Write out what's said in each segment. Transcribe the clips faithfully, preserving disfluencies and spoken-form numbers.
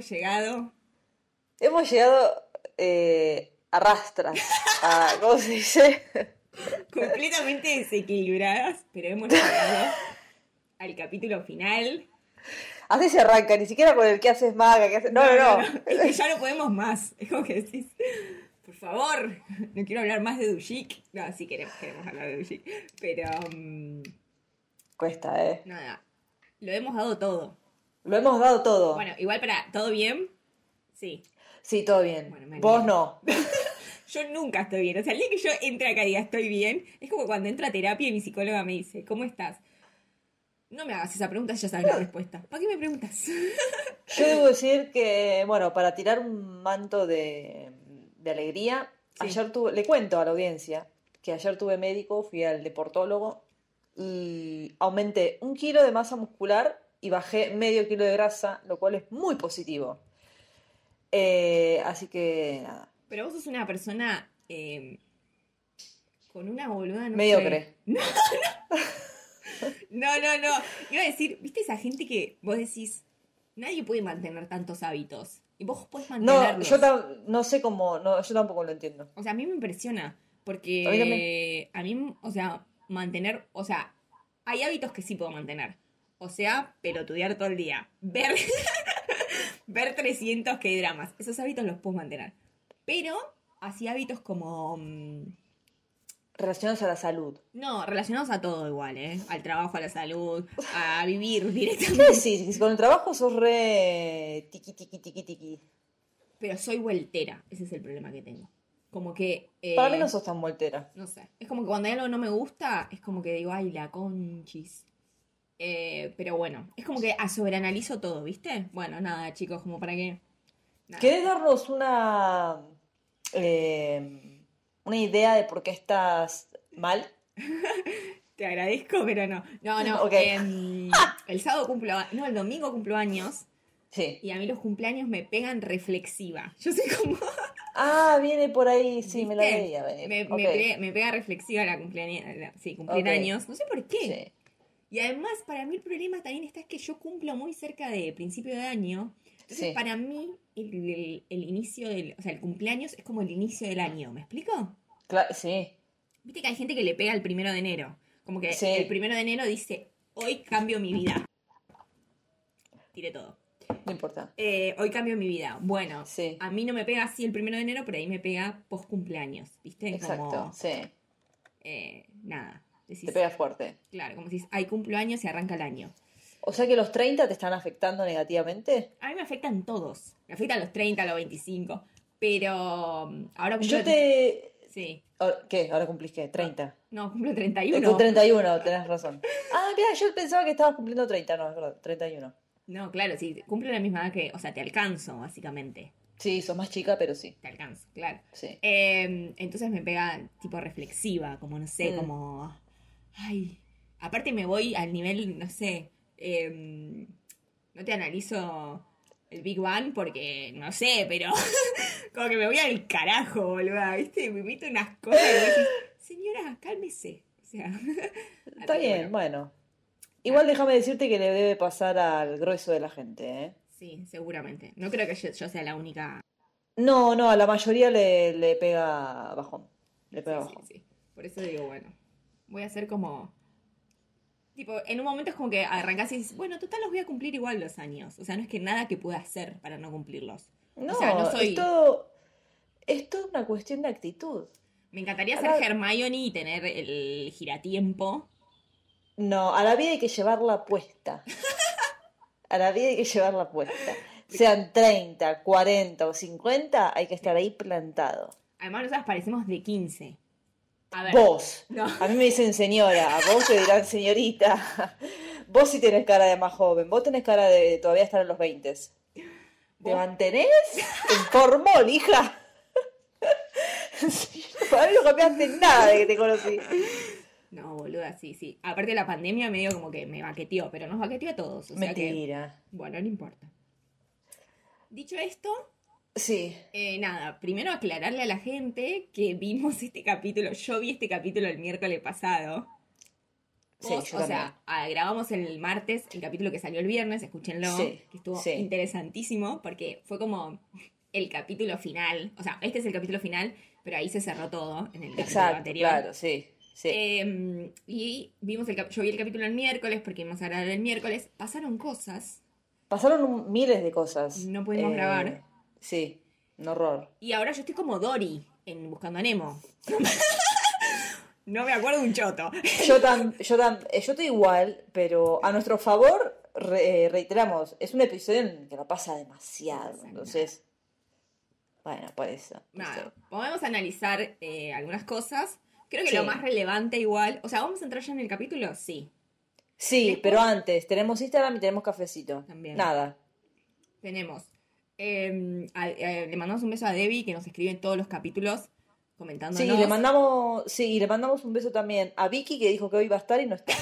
hemos llegado. Hemos llegado eh, a rastras. A, ¿cómo se dice? Completamente desequilibradas, pero hemos llegado al capítulo final. Así se arranca, ni siquiera con el que haces maga, que haces... No, no, no. no. Es que ya no podemos más. Es como que decís, por favor, no quiero hablar más de Dujik. No, sí queremos, queremos hablar de Dujik. Pero... Um, Cuesta, ¿eh? Nada, lo hemos dado todo. Lo hemos dado todo. Bueno, igual para... ¿Todo bien? Sí. Sí, todo bien. Bueno, Vos no. Yo nunca estoy bien. O sea, el día que yo entre acá y diga estoy bien, es como cuando entro a terapia y mi psicóloga me dice, ¿cómo estás? No me hagas esa pregunta, ya sabes la respuesta. ¿Para qué me preguntas? Yo debo decir que, bueno, para tirar un manto de, de alegría, sí. ayer tuve, le cuento a la audiencia que ayer tuve médico, fui al deportólogo y aumenté un kilo de masa muscular y bajé medio kilo de grasa, lo cual es muy positivo. Eh, así que, nada. Pero vos sos una persona eh, con una boluda, no mediocre. Sé. No, no. No, no, no. Iba a decir, ¿viste esa gente que vos decís, nadie puede mantener tantos hábitos? Y vos podés mantenerlos. No, yo tam- no sé cómo, no, yo tampoco lo entiendo. O sea, a mí me impresiona, porque a mí, a mí, o sea, mantener, o sea, hay hábitos que sí puedo mantener. O sea, pelotudear todo el día. Ver, ver trescientos K-dramas. Esos hábitos los puedo mantener. Pero, así hábitos como... relacionados a la salud. No, relacionados a todo igual, ¿eh? Al trabajo, a la salud, a vivir directamente. ¿Qué decís? Con el trabajo sos re tiqui, tiqui, tiqui, tiqui. Pero soy vueltera, ese es el problema que tengo. Como que... Eh, Para mí no sos tan vueltera. No sé, es como que cuando hay algo no me gusta, es como que digo, ay, la conchis. Eh, pero bueno, es como que a sobreanalizo todo, ¿viste? Bueno, nada, chicos, como para qué... Nada. ¿Querés darnos una... Eh, una idea de por qué estás mal? Te agradezco, pero no. No, no. Okay. Eh, el sábado cumplo... No, el domingo cumplo años. Sí. Y a mí los cumpleaños me pegan reflexiva. Yo soy como... Ah, viene por ahí, sí, ¿viste? me la veía venir. Me, Okay. me, pega, me pega reflexiva la cumpleaños. La, sí, cumplir Okay. años. No sé por qué. Sí. Y además, para mí el problema también está es que yo cumplo muy cerca de principio de año. Entonces, Sí. para mí, el, el, el inicio del... O sea, el cumpleaños es como el inicio del año. ¿Me explico? Claro, sí. Viste que hay gente que le pega el primero de enero. Como que Sí. el primero de enero dice, hoy cambio mi vida. Tiré todo. No importa. Eh, hoy cambio mi vida. Bueno, Sí. a mí no me pega así el primero de enero, pero ahí me pega post cumpleaños. ¿Viste? Exacto, como, sí. Eh, nada. Decís, Te pega fuerte. Claro, como si hay cumpleaños y arranca el año. O sea que los treinta te están afectando negativamente. A mí me afectan todos. Me afectan los treinta, los veinticinco. Pero um, ahora cumplo... Yo te... Sí. ¿Qué? ¿Ahora cumplís qué? ¿treinta? No, cumplo treinta y uno. Con treinta y uno, tenés razón. Ah, mira, yo pensaba que estabas cumpliendo treinta, no, es verdad, treinta y uno. No, claro, sí, cumplo la misma edad que... O sea, te alcanzo, básicamente. Sí, sos más chica, pero sí. Te alcanzo, claro. Sí. Eh, entonces me pega tipo reflexiva, como no sé, Mm. como... Ay, aparte me voy al nivel, no sé, eh, no te analizo el Big Bang porque, no sé, pero como que me voy al carajo, boluda, ¿viste? Me invito unas cosas y vos decís, señora, cálmese. O sea, Está así que bien, bueno. bueno. Igual déjame decirte que le debe pasar al grueso de la gente, ¿eh? Sí, seguramente. No creo que yo, yo sea la única. No, no, a la mayoría le, le pega bajón. Le pega Sí, bajón. sí, sí. Por eso digo, bueno, voy a hacer como... Tipo, en un momento es como que arrancás y dices, bueno, total los voy a cumplir igual los años. O sea, no es que nada que pueda hacer para no cumplirlos. No, o sea, no soy... es todo, es todo una cuestión de actitud. Me encantaría A ser la- Hermione y tener el giratiempo. No, a la vida hay que llevarla puesta. A la vida hay que llevarla puesta. Sean treinta, cuarenta o cincuenta, hay que estar ahí plantado. Además, nosotras parecemos de quince. A ver. Vos. No. A mí me dicen señora, a vos te dirán señorita. Vos sí tenés cara de más joven, vos tenés cara de todavía estar en los veinte. ¿Te ¿Vos? mantenés? En formol, hija. Para mí no cambiaste nada de que te conocí. No, boluda, sí, sí. Aparte de la pandemia medio como que me baqueteó, pero nos baqueteó a todos. O sea Mentira. que, bueno, no importa. Dicho esto, Sí. eh, nada, primero aclararle a la gente que vimos este capítulo. Yo vi este capítulo el miércoles pasado. Sí, Vos, yo o también. sea, ah, grabamos el martes el capítulo que salió el viernes, escúchenlo, Sí, que estuvo sí. interesantísimo porque fue como el capítulo final. O sea, este es el capítulo final, pero ahí se cerró todo en el capítulo Exacto, anterior. claro, sí, sí. Eh, y vimos el cap- yo vi el capítulo el miércoles porque íbamos a grabar el miércoles. Pasaron cosas, Pasaron un- miles de cosas. no pudimos grabar. Eh, sí, un horror. Y ahora yo estoy como Dory en Buscando a Nemo. No me acuerdo un choto. Yo tam, yo tam, eh, yo estoy igual, pero a nuestro favor re- eh, reiteramos, es un episodio en el que la pasa demasiado, pasa entonces, bueno, por eso. Nada, ¿viste? podemos analizar eh, algunas cosas. Creo que Sí. lo más relevante igual. O sea, ¿vamos a entrar ya en el capítulo? Sí. Sí, Después- pero antes, tenemos Instagram y tenemos cafecito. También. Nada. Tenemos. eh, a- eh, le mandamos un beso a Debbie que nos escribe en todos los capítulos comentándonos. Sí, le mandamos, sí, y le mandamos un beso también a Vicky que dijo que hoy va a estar y no está.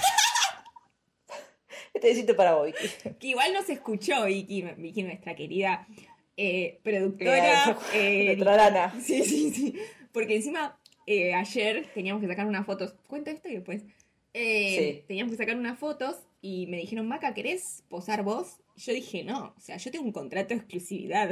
Este besito para vos, Vicky. Que igual nos escuchó Vicky, Vicky nuestra querida eh, productora. Claro, eh, nuestra lana. Sí, sí, sí. Porque encima eh, ayer teníamos que sacar unas fotos. Cuento esto y después. Eh, Sí. Teníamos que sacar unas fotos y me dijeron, Maca, ¿querés posar vos? Y yo dije, no, o sea, yo tengo un contrato de exclusividad.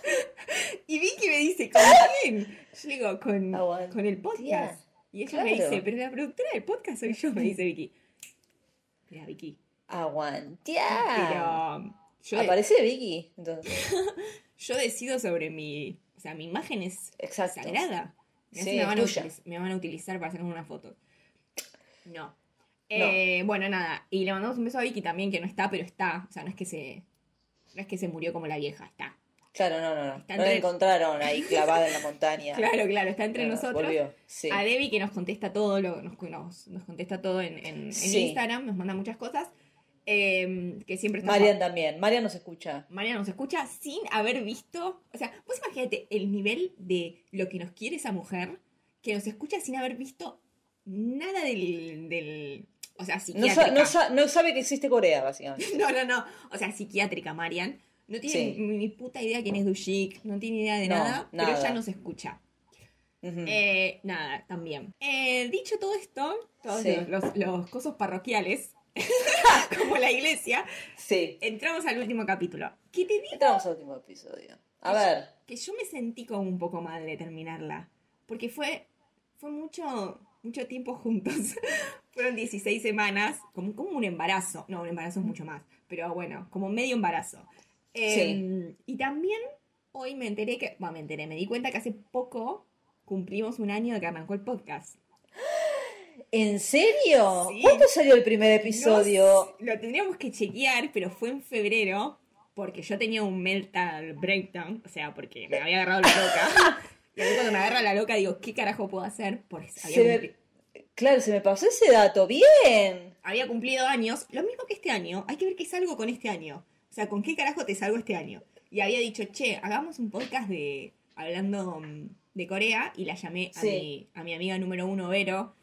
Y Vicky me dice, ¿con quién? Yo le digo, con, Aguantá. con el podcast. Y ella me Claro. dice, pero la productora del podcast soy yo, me dice Vicky. Mira, Vicky. Aguantea. Pero yo, Aparece Vicky, entonces. yo decido sobre mi... O sea, mi imagen es Exacto. sagrada. Mirá Sí, si me es van, a tuya. utiliz- me van a utilizar para hacer una foto. No. Eh, bueno, nada. Y le mandamos un beso a Vicky también, que no está, pero está. O sea, no es que se... No es que se murió como la vieja, está. Claro, no, no, no. Está No la entre- encontraron ahí clavada en la montaña. Claro, claro, está entre No, nosotros. volvió, sí. A Debbie que nos contesta todo, lo, nos, nos, nos contesta todo en, en- en Sí. Instagram, nos manda muchas cosas. eh, que siempre está... Marian también. Marian nos escucha. Mariana nos escucha sin haber visto... O sea, vos imagínate el nivel de lo que nos quiere esa mujer, que nos escucha sin haber visto nada del... del o sea, No, psiquiátrica. sa- no, sa- no sabe que existe Corea, básicamente. No, no, no. O sea, psiquiátrica, Marian. No tiene Sí. ni, ni puta idea quién es Dushik, no tiene idea de No, nada, pero nada. ella nos escucha. Ujú. Eh, nada, también. Eh, dicho todo esto, todos Sí. los, los, los cosos parroquiales, como la iglesia, Sí. entramos al último capítulo. ¿Qué te digo? Entramos al último episodio. A ver. Que yo me sentí como un poco mal de terminarla. Porque fue, fue mucho, mucho tiempo juntos. Fueron dieciséis semanas, como, como un embarazo. No, un embarazo es mucho más. Pero bueno, como medio embarazo. Eh, Y también hoy me enteré que, bueno, me enteré, me di cuenta que hace poco cumplimos un año de que arrancó el podcast. ¿En serio? Sí. ¿Cuándo salió el primer episodio? No sé, lo tendríamos que chequear, pero fue en febrero, porque yo tenía un mental breakdown, o sea, porque me había agarrado la loca. Y a mí cuando me agarra la loca digo, ¿qué carajo puedo hacer? Porque había, Se me- cumpli- Claro, se me pasó ese dato. ¡Bien! había cumplido años, lo mismo que este año. Hay que ver qué salgo con este año. O sea, ¿con qué carajo te salgo este año? Y había dicho, che, hagamos un podcast de hablando mm, de Corea, y la llamé a, Sí. mi, a mi amiga número uno, Vero,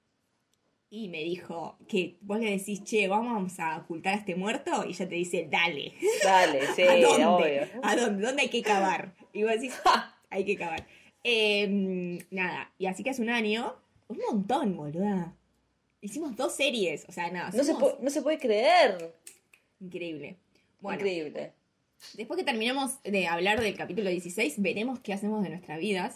y me dijo que vos le decís, che, vamos a ocultar a este muerto, y ella te dice, dale. Dale, sí, ¿A dónde? obvio. ¿A dónde? ¿Dónde hay que cavar? Y vos decís, hay que cavar. Eh, nada, y así que hace un año, un montón, boluda. Hicimos dos series, o sea, nada, No se, somos- pu- no se puede creer. increíble. Bueno, Increíble. después que terminemos de hablar del capítulo dieciséis, veremos qué hacemos de nuestras vidas.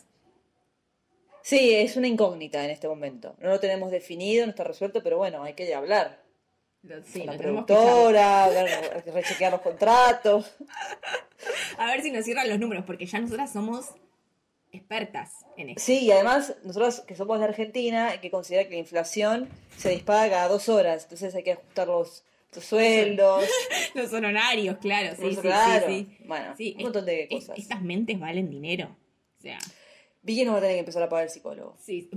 Sí, es una incógnita en este momento. No lo tenemos definido, no está resuelto, pero bueno, hay que hablar. Lo- sí, Con la lo tenemos que productora, ver- hay que rechequear los contratos. charlar. A ver si nos cierran los números, porque ya nosotras somos expertas en esto. Sí, y además, nosotros que somos de Argentina, hay que considerar que la inflación se dispara cada dos horas, entonces hay que ajustar los, los sueldos. Los honorarios, claro, sí, Los- sí, claro. sí, sí. Bueno, Sí, un montón de es- cosas. Estas mentes valen dinero. O sea, Vicky nos va a tener que empezar a pagar el psicólogo. sí.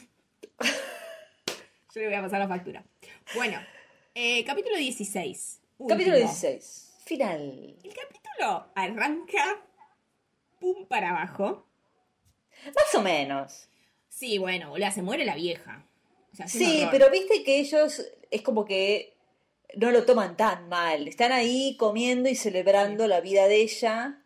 Yo le voy a pasar la factura. Bueno, eh, capítulo dieciséis. Capítulo último. dieciséis. Final. El capítulo arranca pum para abajo. Más o menos. Sí, bueno, boluda, se muere la vieja. O sea, es un Sí, horror. pero viste que ellos es como que no lo toman tan mal. Están ahí comiendo y celebrando la vida de ella.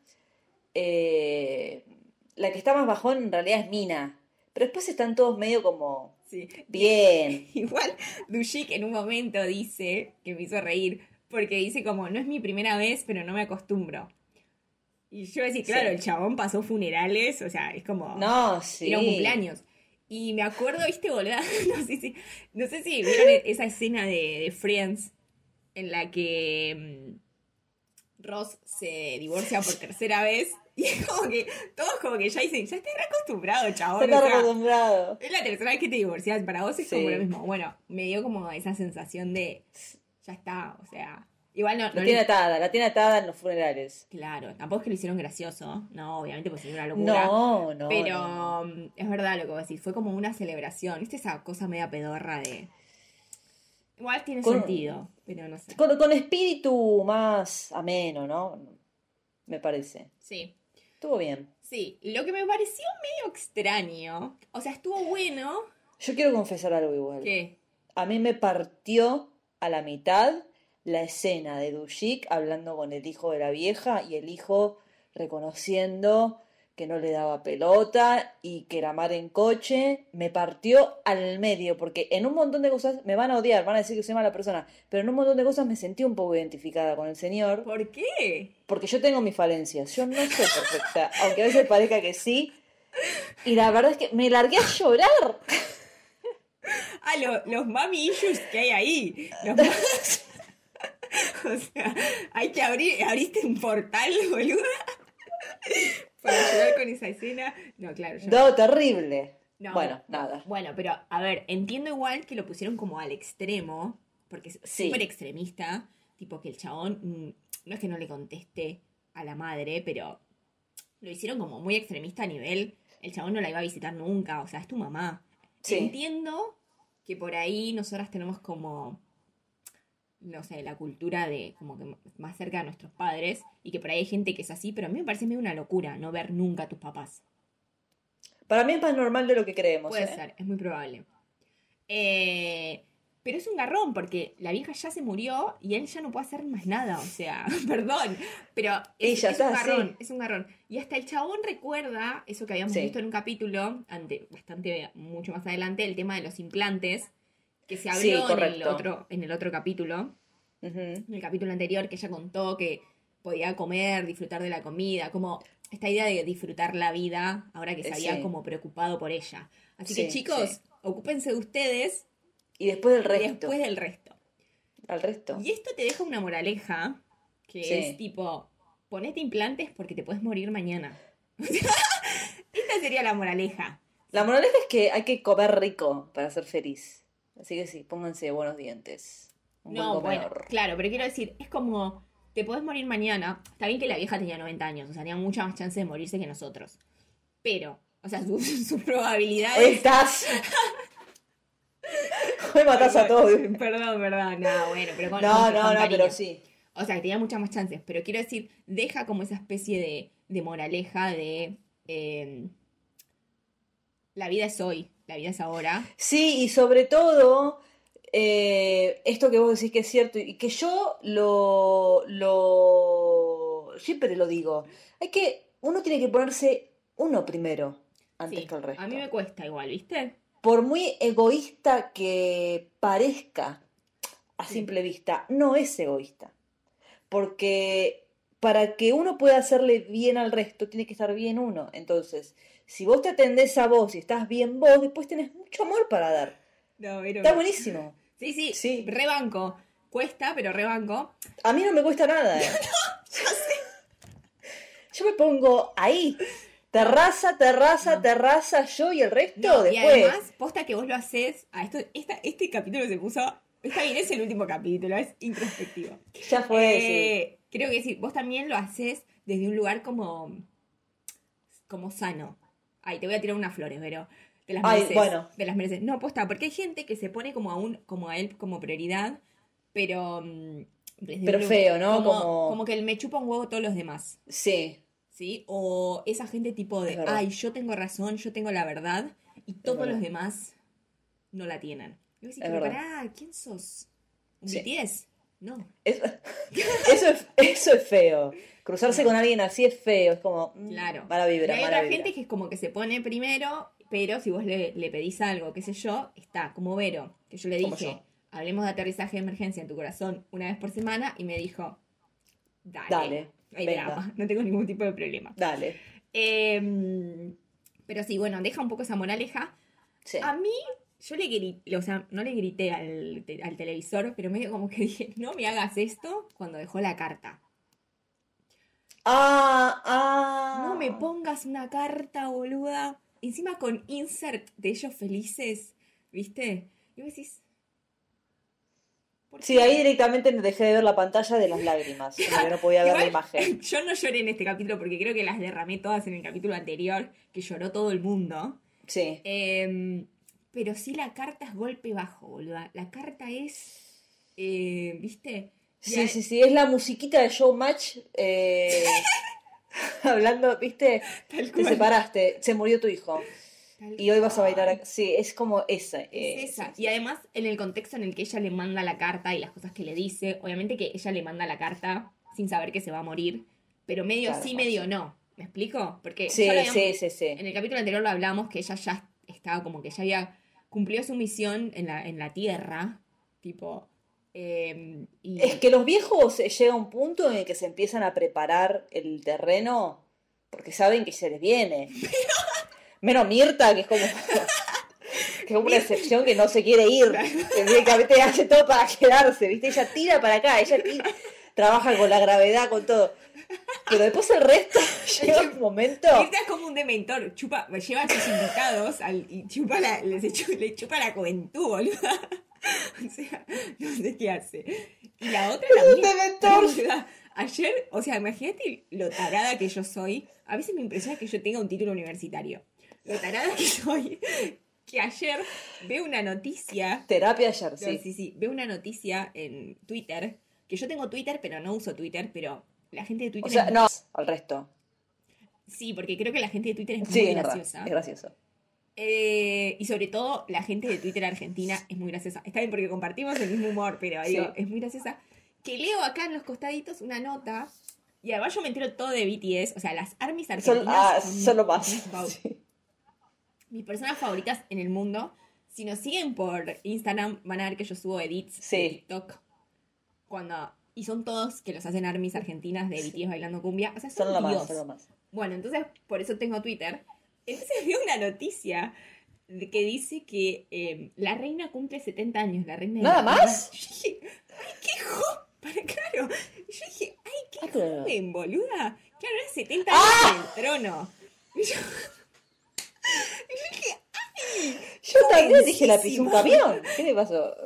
Eh, la que está más bajón en realidad es Mina. Pero después están todos medio como... Sí. Bien. Igual Dushik en un momento dice, que me hizo reír, porque dice como, no es mi primera vez, pero no me acostumbro. Y yo decía, claro, Sí. el chabón pasó funerales, o sea, es como... No, sí. Era un cumpleaños. Y me acuerdo, viste, boluda, no sé si, no sé si vieron esa escena de, de Friends en la que mm, Ross se divorcia por tercera vez. Y es como que, todos como que ya dicen, ya estás re acostumbrado, chabón. Está o sea, acostumbrado. es la tercera vez que te divorcias, para vos es Sí. como lo mismo. Bueno, me dio como esa sensación de, ya está, o sea, igual no... La no tiene le- atada, la tiene atada en los funerales. Claro, tampoco es que lo hicieron gracioso, no, obviamente pues sería una locura. No, no, Pero no, no. mm, es verdad lo que vos decís, fue como una celebración, ¿viste esa cosa media pedorra de... Igual tiene Con, sentido, pero no sé. con, con espíritu más ameno, ¿no? Me parece. Sí, Estuvo bien. sí, lo que me pareció medio extraño, o sea, estuvo bueno, Yo quiero confesar algo igual. que... A mí me partió a la mitad la escena de Dushik hablando con el hijo de la vieja y el hijo reconociendo que no le daba pelota y que era mar en coche. Me partió al medio porque en un montón de cosas me van a odiar, van a decir que soy mala persona, pero en un montón de cosas me sentí un poco identificada con el señor ¿Por qué? porque yo tengo mis falencias. Yo no soy perfecta, aunque a veces parezca que sí. Y la verdad es que me largué a llorar. Ah, lo- los mami issues que hay ahí. Los ma- o sea, hay que abrir, abriste un portal, boluda, para ayudar con esa escena. No, claro, yo... No, terrible. No, Bueno, nada. Bueno, pero a ver, entiendo igual que lo pusieron como al extremo, porque es Sí. súper extremista, tipo que el chabón, mm, no es que no le conteste a la madre, pero lo hicieron como muy extremista a nivel, el chabón no la iba a visitar nunca, o sea, es tu mamá. Sí. Entiendo que por ahí nosotras tenemos como, no sé, la cultura de como que más cerca de nuestros padres, y que por ahí hay gente que es así, pero a mí me parece medio una locura no ver nunca a tus papás. Para mí es más normal de lo que creemos. Puede ¿eh? ser, es muy probable. Eh, pero es un garrón porque la vieja ya se murió y él ya no puede hacer más nada, o sea, perdón, pero es, Y ya es un está, garrón, sí. es un garrón. Y hasta el chabón recuerda eso que habíamos Sí. visto en un capítulo, ante, bastante, mucho más adelante, el tema de los implantes, que se Sí, habló en el correcto. otro, en el otro capítulo, Ujú. en el capítulo anterior, que ella contó que podía comer, disfrutar de la comida, como esta idea de disfrutar la vida ahora que se Eh, había sí. como preocupado por ella. Así Sí, que chicos, sí. ocúpense de ustedes Y después del y resto. después del resto. Al resto. Y esto te deja una moraleja que Sí. es tipo, ponete implantes porque te puedes morir mañana. Esta sería la moraleja. La moraleja es que hay que comer rico para ser feliz. Así que sí, pónganse buenos dientes. Un No, buen bueno, comedor. claro, pero quiero decir, es como, te podés morir mañana. Está bien que la vieja tenía noventa años, o sea, tenía mucha más chance de morirse que nosotros. Pero, o sea, sus su Hoy probabilidades... estás. Hoy matás a todos. Perdón, perdón, no, bueno, pero con, No, con- no, con no, cariño. pero sí. O sea, que tenía muchas más chances, pero quiero decir, deja como esa especie de, de moraleja de... eh, la vida es hoy, la vida es ahora. Sí, y sobre todo, eh, esto que vos decís que es cierto, y que yo lo, lo siempre lo digo, hay que, uno tiene que ponerse uno primero antes Sí, que el resto. a mí me cuesta igual, ¿viste? Por muy egoísta que parezca a Sí. simple vista, no es egoísta. Porque para que uno pueda hacerle bien al resto, tiene que estar bien uno. Entonces, si vos te atendés a vos y estás bien vos, después tenés mucho amor para dar. No, pero... Está buenísimo. Sí, sí, Sí. rebanco. Cuesta, pero rebanco. A mí no me cuesta nada. ¿eh? Yo me pongo ahí. Terraza, terraza, No. terraza, yo y el resto No, y después. además, posta que vos lo haces... A esto, esta, este capítulo se puso... Está bien, es el último capítulo, es introspectivo. Ya fue, sí. Eh, Creo que sí, vos también lo haces desde un lugar como... Como sano. Ay, te voy a tirar unas flores, pero... Te las Ay, mereces. bueno. Te las mereces. No, posta, porque hay gente que se pone como a, un, como a él como prioridad, pero... mm, desde Pero un- feo, ¿no? Como, Como- como que él me chupa un huevo todos los demás. Sí, ¿Sí? O esa gente tipo de, Es verdad. ay, yo tengo razón, yo tengo la verdad, y todos verdad. los demás no la tienen. Y vos decís, Es pero verdad. pará, ¿quién sos? ¿Un Sí. B T S? No. Es- eso, es, eso es feo. Cruzarse con alguien así es feo. Es como. mm, Claro. Mala Y vibra, hay mala otra vibra. gente que es como que se pone primero, pero si vos le, le pedís algo, qué sé yo, está como Vero, que yo le Como dije, yo. hablemos de aterrizaje de emergencia en tu corazón una vez por semana, y me dijo, dale, Dale, no hay venga. drama, no tengo ningún tipo de problema. Dale. Eh, pero sí, bueno, deja un poco esa moraleja. Sí. A mí, yo le grité, o sea, no le grité al, te- al televisor, pero medio como que dije, no me hagas esto cuando dejó la carta. Ah, ah. No me pongas una carta, boluda. Encima con insert de ellos felices, ¿viste? Y vos decís... ¿por Sí, qué? ahí directamente dejé de ver la pantalla de las lágrimas, como que no podía ver la Igual, imagen. yo no lloré en este capítulo porque creo que las derramé todas en el capítulo anterior, que lloró todo el mundo. Sí. Eh, pero sí la carta es golpe bajo, boluda. La carta es... eh, ¿viste? Y Sí, a- sí, sí, es la musiquita de Showmatch. Eh, hablando, ¿viste? Tal Te cual. separaste, se murió tu hijo. Tal Y hoy vas a bailar. cual. a- Sí, es como esa. Es eh, esa. sí, sí, Y sí. además, en el contexto en el que ella le manda la carta y las cosas que le dice, obviamente que ella le manda la carta sin saber que se va a morir, pero medio Claro, sí, bueno, medio sí. no. ¿Me explico? Porque Sí, ya lo habíamos, sí, sí, sí. en el capítulo anterior lo hablamos que ella ya estaba como que ya había cumplido su misión en la, en la Tierra, tipo, eh, y Es que los viejos eh, llega un punto en el que se empiezan a preparar el terreno porque saben que se les viene. Menos Mirta, que es como, que es como una excepción que no se quiere ir. Que directamente hace todo para quedarse, ¿viste? Ella tira para acá, ella tira- trabaja con la gravedad, con todo. Pero después el resto llega un momento. Mirta es como un dementor, chupa, lleva a sus invitados al- y chupa la, les echu- le chupa la juventud, boluda. O sea, no sé qué hace. Y la otra Es un también. dementor. Boluda, ayer, o sea, imagínate lo tarada que yo soy. A veces me impresiona que yo tenga un título universitario. Lo tarada que soy, que ayer veo una noticia. Terapia ayer, No, sí. sí, sí, veo una noticia en Twitter, que yo tengo Twitter, pero no uso Twitter, pero la gente de Twitter O sea, es- no, al resto. sí, porque creo que la gente de Twitter es Sí, muy es verdad, graciosa. es gracioso. Eh, y sobre todo la gente de Twitter argentina es muy graciosa. Está bien porque compartimos el mismo humor, pero digo, Sí. es muy graciosa. Que leo acá en los costaditos una nota, y además yo me entero todo de B T S, o sea, las armies Son, argentinas ah, son son lo más. mis, fa- Sí. mis personas favoritas en el mundo. Si nos siguen por Instagram van a ver que yo subo edits Sí. de TikTok cuando... Y son todos que los hacen armies argentinas de B T S bailando cumbia. O sea, son, Son lo Dios. más, son lo más. Bueno, entonces por eso tengo Twitter. Entonces veo una noticia de que dice que eh, la reina cumple setenta años, la reina de ¿Nada Inglaterra. más? Yo dije, ay, qué joven, para claro. Yo dije, ay, qué Ah, pero- joven, boluda. Claro, era setenta años en el trono. Y yo, y yo dije, ay, Yo también dije, la pisó un jovencísima. camión. ¿Qué le pasó?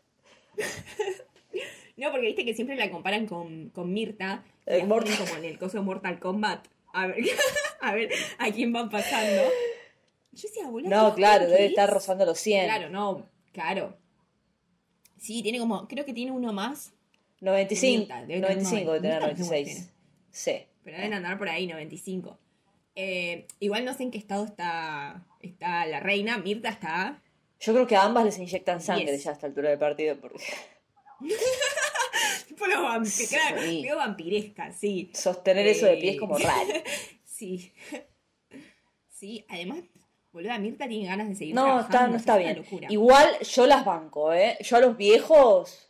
No, porque viste que siempre la comparan con, con Mirta. y El la Mortal- ponen como en el coso de Mortal Kombat. A ver, a ver a quién van pasando. Yo decía, boludo. No, qué claro, joven debe que estar es. rozando los cien. Claro, no, claro. Sí, tiene como, creo que tiene uno más, noventa y cinco, Mirta, debe tener noventa y cinco de tener noventa, noventa y seis. Sí. pero deben andar por ahí, noventa y cinco. Eh, igual no sé en qué estado está, está la reina. Mirta está... Yo creo que a ambas les inyectan sangre Diez. ya a esta altura del partido. Porque Tipo los vampiros, claro, Sí. digo vampiresca, sí. sostener eso de pie es Eh, como raro. Sí. Sí, además, boluda, Mirta tiene ganas de seguir No, trabajando. está, no es está una bien. locura. Igual yo las banco, ¿eh? Yo a los viejos.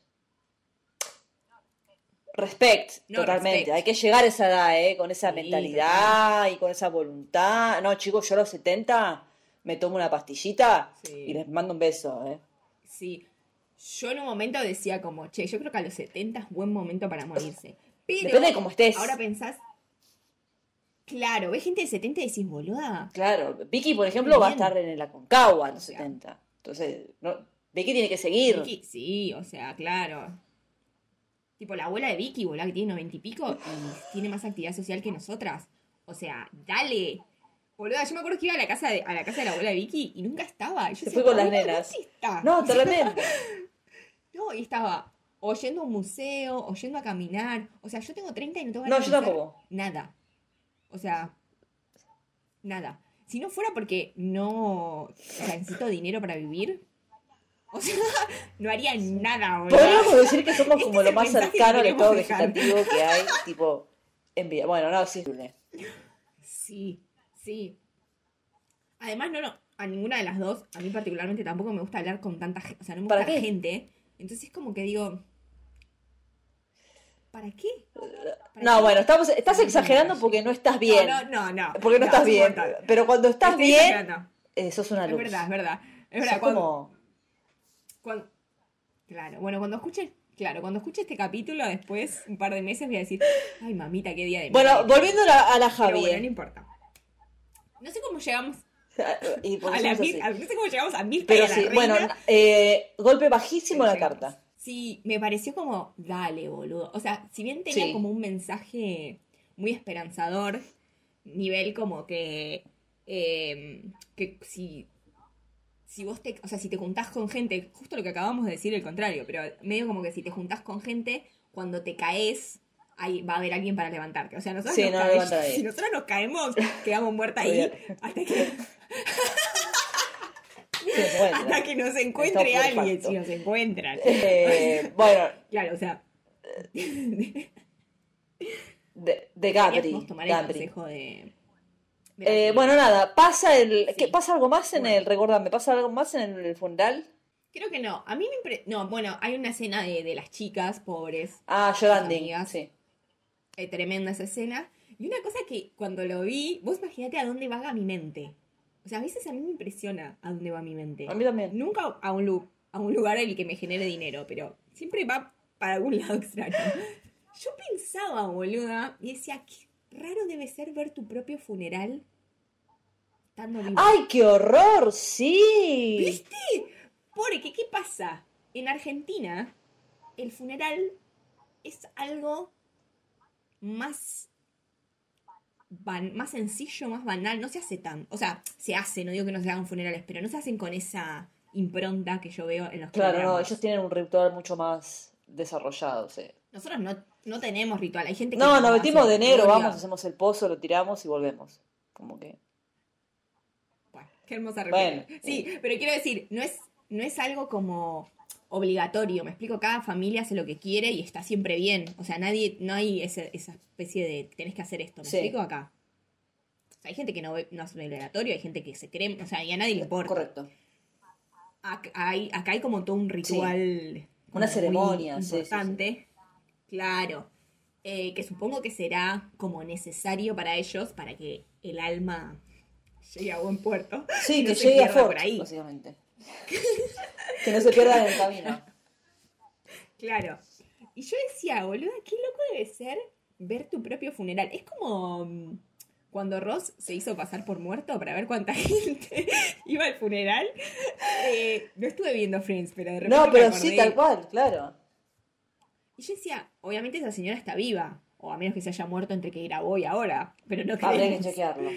Respect, No, totalmente. respect. Hay que llegar a esa edad, ¿eh? Con esa Sí, mentalidad y con esa voluntad. No, chicos, yo a los setenta me tomo una pastillita Sí. y les mando un beso, ¿eh? Sí. Yo en un momento decía como, che, yo creo que a los setenta es buen momento para morirse. Pero Depende de cómo estés. ahora pensás, claro, ves gente de setenta y decís, boluda. Claro, Vicky, por ejemplo, va a Bien. estar en el Aconcagua a los O sea. setenta. Entonces, no, Vicky tiene que seguir. Vicky, sí, o sea, claro. Tipo, la abuela de Vicky, boluda, que tiene noventa y pico y tiene más actividad social que nosotras. O sea, dale. Boluda, yo me acuerdo que iba a la casa de, a la casa de la abuela de Vicky y nunca estaba. Y yo Se decía, fue con las "Abuela, nenas". ¿dónde está? No, tremendo. No, y estaba o yendo a un museo, o yendo a caminar. O sea, yo tengo treinta y no tengo No, ganas yo de hacer tampoco. nada. O sea, nada. Si no fuera porque no, o sea, necesito dinero para vivir, o sea, no haría nada, boludo. Podríamos decir que somos Este como es lo el más mensaje que cercano al queremos estado dejar. vegetativo que hay, tipo, en vida. Bueno, no, sí. Sí, sí. Además, no, no, a ninguna de las dos, a mí particularmente tampoco me gusta hablar con tanta gente, o sea, no me ¿Para gusta qué? la gente. Entonces como que digo, ¿para qué? ¿Para No, qué? bueno, estamos, estás Sí, exagerando sí, porque sí. no estás bien. No, no, no, no. Porque no No, estás es un bien. montón. Pero cuando estás Estoy bien, exagerando. eh, sos una Es luz. verdad, es verdad. Es Sos verdad, cuando, como... cuando- claro, bueno, cuando escuche, claro, cuando escuche este capítulo después, un par de meses, voy a decir, ay, mamita, qué día de Bueno, mierda. volviendo a la, a la Pero Javi. bueno, no eh. importa. No sé cómo llegamos Y porque a la somos Mir- así. a- no sé cómo llegamos a Mirta y Pero a la sí, reina. bueno, eh, golpe bajísimo Pero la llegamos. carta. Sí, me pareció como, dale, boludo. O sea, si bien tenía Sí. como un mensaje muy esperanzador, nivel como que, eh, que si, si vos te, o sea, si te juntás con gente, justo lo que acabamos de decir, el contrario, pero medio como que si te juntás con gente, cuando te caes, ahí va a haber alguien para levantarte. O sea, nosotros Sí, nos no cae- levanta nadie. si nosotros nos caemos, quedamos muertas ahí Olvídate. hasta que, Se encuentra. hasta que nos encuentre Está alguien, perfecto. si nos encuentran. Eh, bueno, Claro, o sea, de, de deberíamos Gandri. tomar el Gandri. consejo de... de la Eh, señora. bueno, nada, pasa el. ¿Qué, Sí. ¿Pasa algo más en Bueno. el. Recordame, ¿pasa algo más en el funeral? Creo que no. A mí me impre... No, bueno, hay una escena de, de las chicas pobres, Ah, sus llorando. amigas. Sí. Eh, tremenda esa escena. Y una cosa que cuando lo vi, vos imaginate a dónde vaga mi mente. O sea, a veces a mí me impresiona a dónde va mi mente. A mí también. Nunca a un, lu- a un lugar en el que me genere dinero, pero siempre va para algún lado extraño. Yo pensaba, boluda, y decía, qué raro debe ser ver tu propio funeral estando vivo. ¡Ay, qué horror! ¡Sí! ¿Viste? Porque, ¿qué pasa? En Argentina, el funeral es algo más, ban- más sencillo, más banal. No se hace tan... O sea, se hace, no digo que no se hagan funerales, pero no se hacen con esa impronta que yo veo en los Claro, no, programas. ellos tienen un ritual mucho más desarrollado, sí. Nosotros no, no tenemos ritual. Hay gente que No, nos hace vestimos de negro, gloria. vamos, hacemos el pozo, lo tiramos y volvemos. Como que. Bueno, qué hermosa Bueno, respuesta. Sí, pero quiero decir, no es, no es algo como obligatorio. Me explico, cada familia hace lo que quiere y está siempre bien. O sea, nadie, no hay ese- esa especie de tenés que hacer esto. ¿Me Sí. explico acá? O sea, hay gente que no, ve- no es obligatorio, hay gente que se cree, o sea, y a nadie le importa. Correcto. Acá hay, acá hay como todo un ritual. como Una muy ceremonia, sí, sí, sí. importante. Claro. Eh, que supongo que será como necesario para ellos para que el alma llegue a buen puerto. Sí, No que se llegue a pierda Ford, por ahí. básicamente. Que no se pierda en el camino. Claro. Y yo decía, boluda, qué loco debe ser ver tu propio funeral. Es como mm, cuando Ross se hizo pasar por muerto para ver cuánta gente iba al funeral. Eh, no estuve viendo Friends, pero de repente No, me pero acordé. sí, tal cual, claro. Y yo decía, obviamente esa señora está viva. O a menos que se haya muerto entre que grabó y ahora. Pero no Habría que creemos. chequearlo.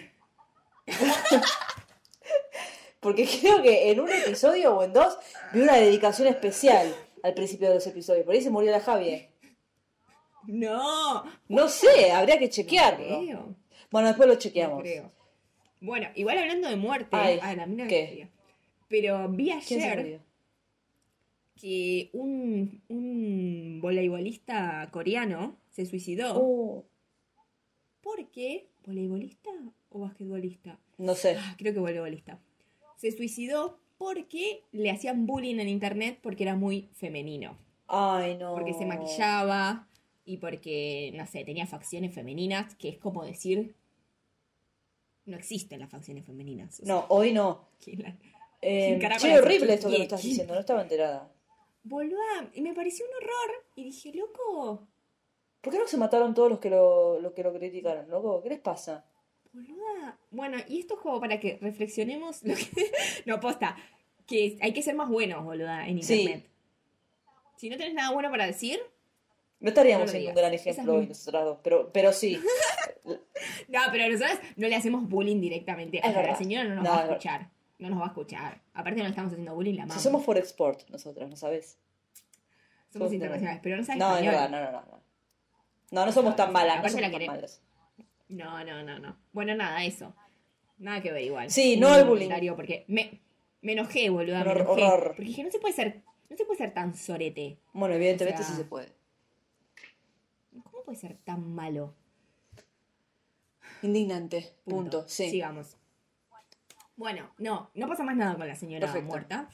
Porque creo que en un episodio o en dos vi una dedicación especial al principio de los episodios. Por ahí se murió la Javi. No, No sé, habría que no chequearlo. creo. Bueno, después lo No chequeamos. creo. Bueno, igual hablando de muerte, Ay, ah, la mina ¿qué? quería. Pero vi ¿Quién se ayer murió? que un, un voleibolista coreano se suicidó Uh, porque... ¿Voleibolista o basquetbolista? no sé. Ah, creo que voleibolista. Se suicidó porque le hacían bullying en internet porque era muy femenino. Ay, no. Porque se maquillaba y porque, no sé, tenía facciones femeninas, que es como decir... No existen las facciones femeninas. O sea, No, hoy no. ¿quién la- Eh, ¿quién carajo che, las horrible esto que me existía? estás diciendo, no estaba enterada. Boluda, y me pareció un horror. Y dije, loco, ¿Por qué no se mataron todos los que lo, los que lo criticaron, loco? ¿Qué les pasa? boluda. Bueno, y esto es como para que reflexionemos lo que... No, posta, que hay que ser más buenos, boluda, en Sí. internet. Si no tenés nada bueno para decir, No estaríamos No lo siendo un digas. gran Esa es ejemplo mi- hoy nosotras dos, pero, pero sí. no, pero nosotros no le hacemos bullying directamente. O Es sea, la verdad. señora no nos No, va a es verdad. escuchar. No nos va a escuchar. Aparte no le estamos haciendo bullying, la Si amamos. somos for export, nosotras, ¿no sabes? Somos somos- internacionales, pero no sabes No, es español. verdad, no, no, no. No, no, no somos tan malas, no Aparte somos la tan querés. malas. No, no, no, no. Bueno, nada, eso. Nada que ver igual. Sí, Un no al bullying. comentario Porque me, me enojé, boluda, me Un enojé. horror. Porque dije, no se puede ser, no se puede ser tan sorete. Bueno, evidentemente O sea, sí se puede. ¿Cómo puede ser tan malo? Indignante, punto, sí. Sigamos. Bueno, no, no pasa más nada con la señora Perfecto. muerta.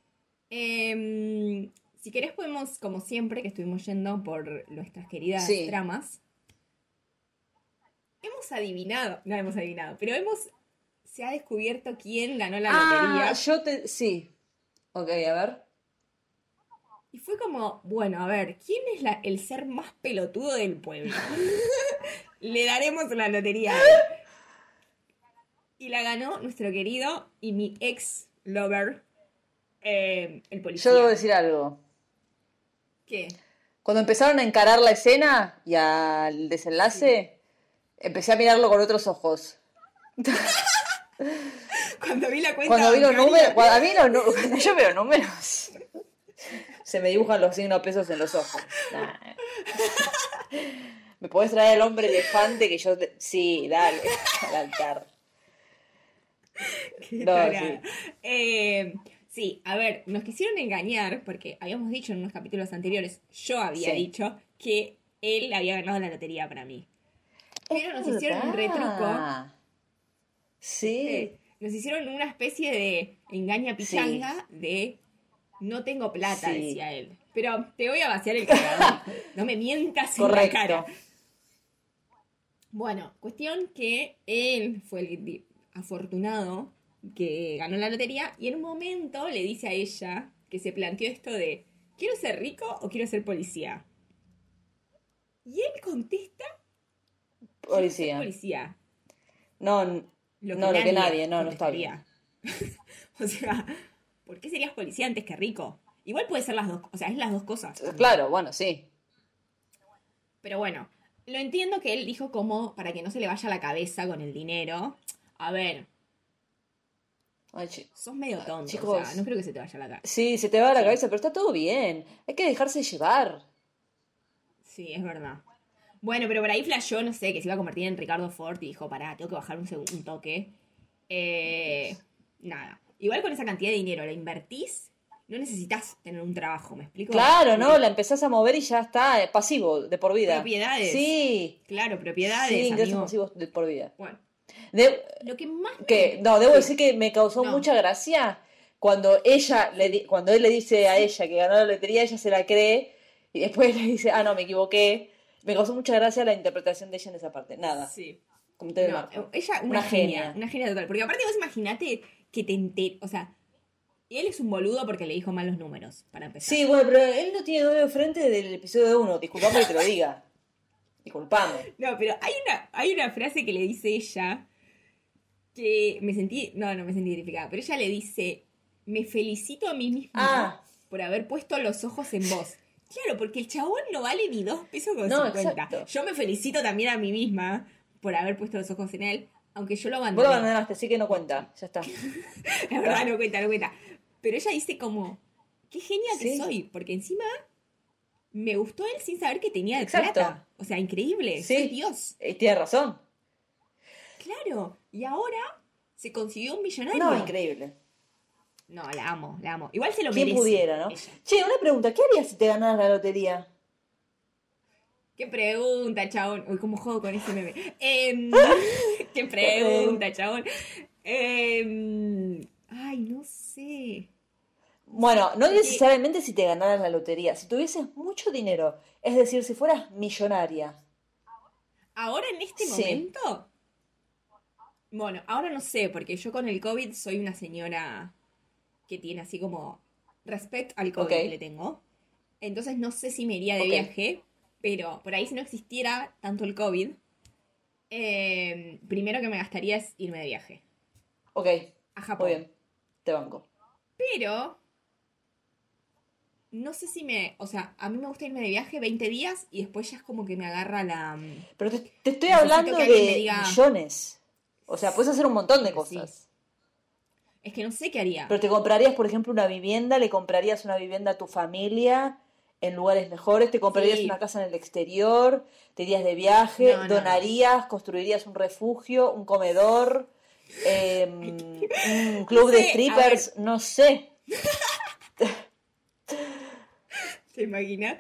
Eh, si querés podemos, como siempre, que estuvimos yendo por nuestras queridas Sí. tramas, hemos adivinado, no hemos adivinado, pero hemos, se ha descubierto quién ganó la Ah, lotería. yo te... Sí. Ok, a ver. Y fue como, bueno, a ver, ¿quién es la- el ser más pelotudo del pueblo? Le daremos la lotería a él. Y la ganó nuestro querido y mi ex lover, eh, el policía. Yo debo decir algo. ¿Qué? Cuando empezaron a encarar la escena y al desenlace, empecé a mirarlo con otros ojos. Cuando vi la cuenta Cuando vi los bancaria- números, cuando, a mí los nu- cuando yo veo números, se me dibujan los signos pesos en los ojos. Nah. ¿Me podés traer al hombre elefante que yo... te- Sí, dale, al altar. Qué No, tarada. sí. Eh, sí, a ver, nos quisieron engañar porque habíamos dicho en unos capítulos anteriores, yo había Sí. dicho que él había ganado la lotería para mí. Pero nos Es hicieron un retruco. verdad. Sí. eh, nos hicieron una especie de engaña pichanga de no tengo plata, Sí. decía él. Pero te voy a vaciar el cargador. No me mientas en la Correcto. cara. Bueno, cuestión que él fue el di- afortunado que ganó la lotería y en un momento le dice a ella que se planteó esto de ¿quiero ser rico o quiero ser policía? Y él contesta quiero ser Policía. policía. No, n- Lo que no, lo nadie que nadie, no, no está bien. contestaría. O sea, ¿por qué serías policía antes que rico? Igual puede ser las dos, o sea, es las dos cosas. Claro, bueno, sí. Pero bueno, lo entiendo que él dijo como para que no se le vaya la cabeza con el dinero. A ver, Ay, chi- sos medio tonto, o Chicos. sea, no creo que se te vaya la cabeza. Sí, se te va la Sí. cabeza, pero está todo bien. Hay que dejarse llevar. Sí, es verdad. Bueno, pero por ahí flasheó, no sé, que se iba a convertir en Ricardo Ford y dijo, pará, tengo que bajar un, seg- un toque. Eh, nada. Igual con esa cantidad de dinero, la invertís, no necesitas tener un trabajo, ¿me explico? Claro, ¿no? Porque- La empezás a mover y ya está, eh, pasivo, de por vida. Propiedades. Sí. Claro, propiedades, Sí, ingresos amigo. pasivos de por vida. Bueno, De- lo que más me... que, no, debo Sí. decir que me causó No. mucha gracia cuando ella le di- cuando él le dice a ella que ganó la lotería, ella se la cree y después le dice, ah, no, me equivoqué. Me causó mucha gracia la interpretación de ella en esa parte. Nada. Sí. Comentario de No, Marco. ella, una, Una genia, genia. Una genia total. Porque aparte vos imaginate que te enter... O sea, él es un boludo porque le dijo mal los números, para empezar. Sí, bueno, pero él no tiene doble frente del episodio uno. Disculpame que te lo diga. Disculpame. No, pero hay una, hay una frase que le dice ella que me sentí... No, no me sentí identificada. Pero ella le dice, me felicito a mí misma Ah. por haber puesto los ojos en vos. Claro, porque el chabón no vale ni dos pesos con No, cincuenta. exacto. Yo me felicito también a mí misma por haber puesto los ojos en él, aunque yo lo Vos abandoné. lo abandonaste, así que no cuenta. Ya está. Es verdad, no cuenta, no cuenta. Pero ella dice como, qué genia que Sí. soy, porque encima me gustó él sin saber que tenía de Exacto. plata. O sea, increíble, Sí. soy Dios. Eh, Tienes razón. Claro, y ahora se consiguió un millonario. No, increíble. No, la amo, la amo. Igual se lo ¿Quién merece. pudiera, no? ella. Che, una pregunta. ¿Qué harías si te ganaras la lotería? ¿Qué pregunta, chabón? Uy, cómo juego con ese meme. Em, ¿Qué pregunta, chabón? Em, ay, no sé. Bueno, no Porque- necesariamente si te ganaras la lotería. Si tuvieses mucho dinero. Es decir, si fueras millonaria. Ahora en este Sí. momento. Bueno, ahora no sé, porque yo con el COVID soy una señora que tiene así como respecto al COVID Ok. que le tengo. Entonces no sé si me iría de Ok. viaje, pero por ahí si no existiera tanto el COVID, eh, primero que me gastaría es irme de viaje Ok, a Japón. muy bien. Te banco. Pero no sé si me, o sea, a mí me gusta irme de viaje veinte días y después ya es como que me agarra la... mm, Pero te, te estoy Necesito hablando que alguien de me diga- millones. O sea, puedes hacer un montón de Sí. cosas. Es que no sé qué haría. Pero te comprarías, por ejemplo, una vivienda, le comprarías una vivienda a tu familia en lugares mejores, te comprarías Sí. una casa en el exterior, te irías de viaje, No, no, donarías, construirías un refugio, un comedor, eh, un club No sé, de a strippers, no sé. ¿Te imaginas?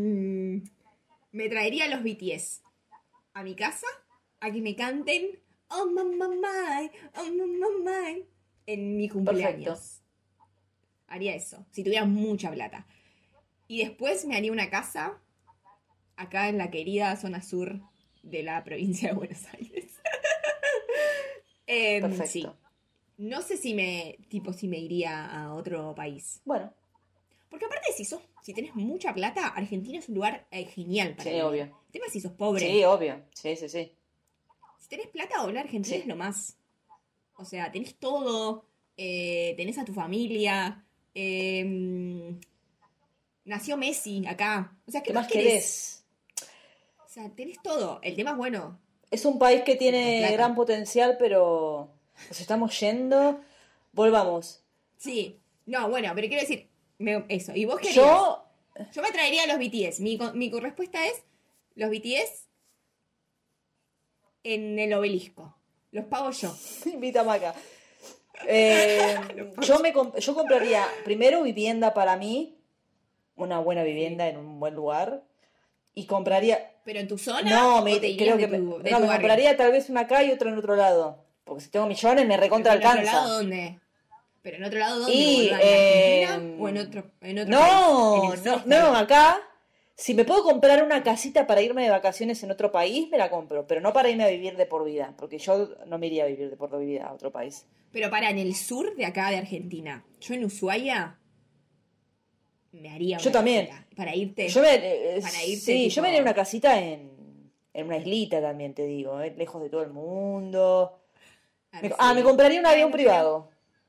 Em, me traería a los B T S a mi casa, a que me canten oh mamá, oh mamá, en mi cumpleaños. Perfecto. Haría eso, si tuviera mucha plata. Y después me haría una casa acá en la querida zona sur de la provincia de Buenos Aires. Em, sí. Perfecto. No sé si me, tipo, si me iría a otro país. Bueno, Porque aparte, si sos, si tenés mucha plata, Argentina es un lugar eh, genial para sí, vivir. obvio. El tema es si sos pobre. Sí, obvio. Sí, sí, sí. Si tenés plata, volver a Argentina Sí. es lo más. O sea, tenés todo, eh, tenés a tu familia, eh, nació Messi acá. O sea, ¿qué, ¿Qué más más querés? querés? O sea, tenés todo. El tema es bueno, Es un país que si tenés tiene gran plata. potencial, pero nos estamos yendo. Volvamos. Sí. No, bueno, pero quiero decir, me- eso. ¿Y vos qué harías? Yo, Yo me traería a los B T S. Mi, co- mi co- respuesta es los B T S en el obelisco. Los pago yo. invítame acá. Eh, yo, me, comp- yo compraría primero vivienda para mí, una buena vivienda Sí. en un buen lugar, y compraría... ¿Pero en tu zona No, o me, te irías creo de que me, tu, de no, tu me barrio? compraría tal vez una acá y otra en otro lado, porque si tengo millones me ¿Pero recontra en otro alcanza. lado dónde? ¿Pero en otro lado dónde, Y boluda? ¿En eh, Argentina o en otro, en otro país? En no, el no, sur no, estaría. acá. Si me puedo comprar una casita para irme de vacaciones en otro país, me la compro, pero no para irme a vivir de por vida, porque yo no me iría a vivir de por vida a otro país. Pero para, en el sur de acá de Argentina. Yo en Ushuaia me haría Yo una también. casita. Para irte. Yo me, eh, Para irte sí, yo me haría una tipo casita en, en una islita también, te digo, eh, lejos de todo el mundo. Me- ah, me así. compraría un avión Bueno, pero. privado.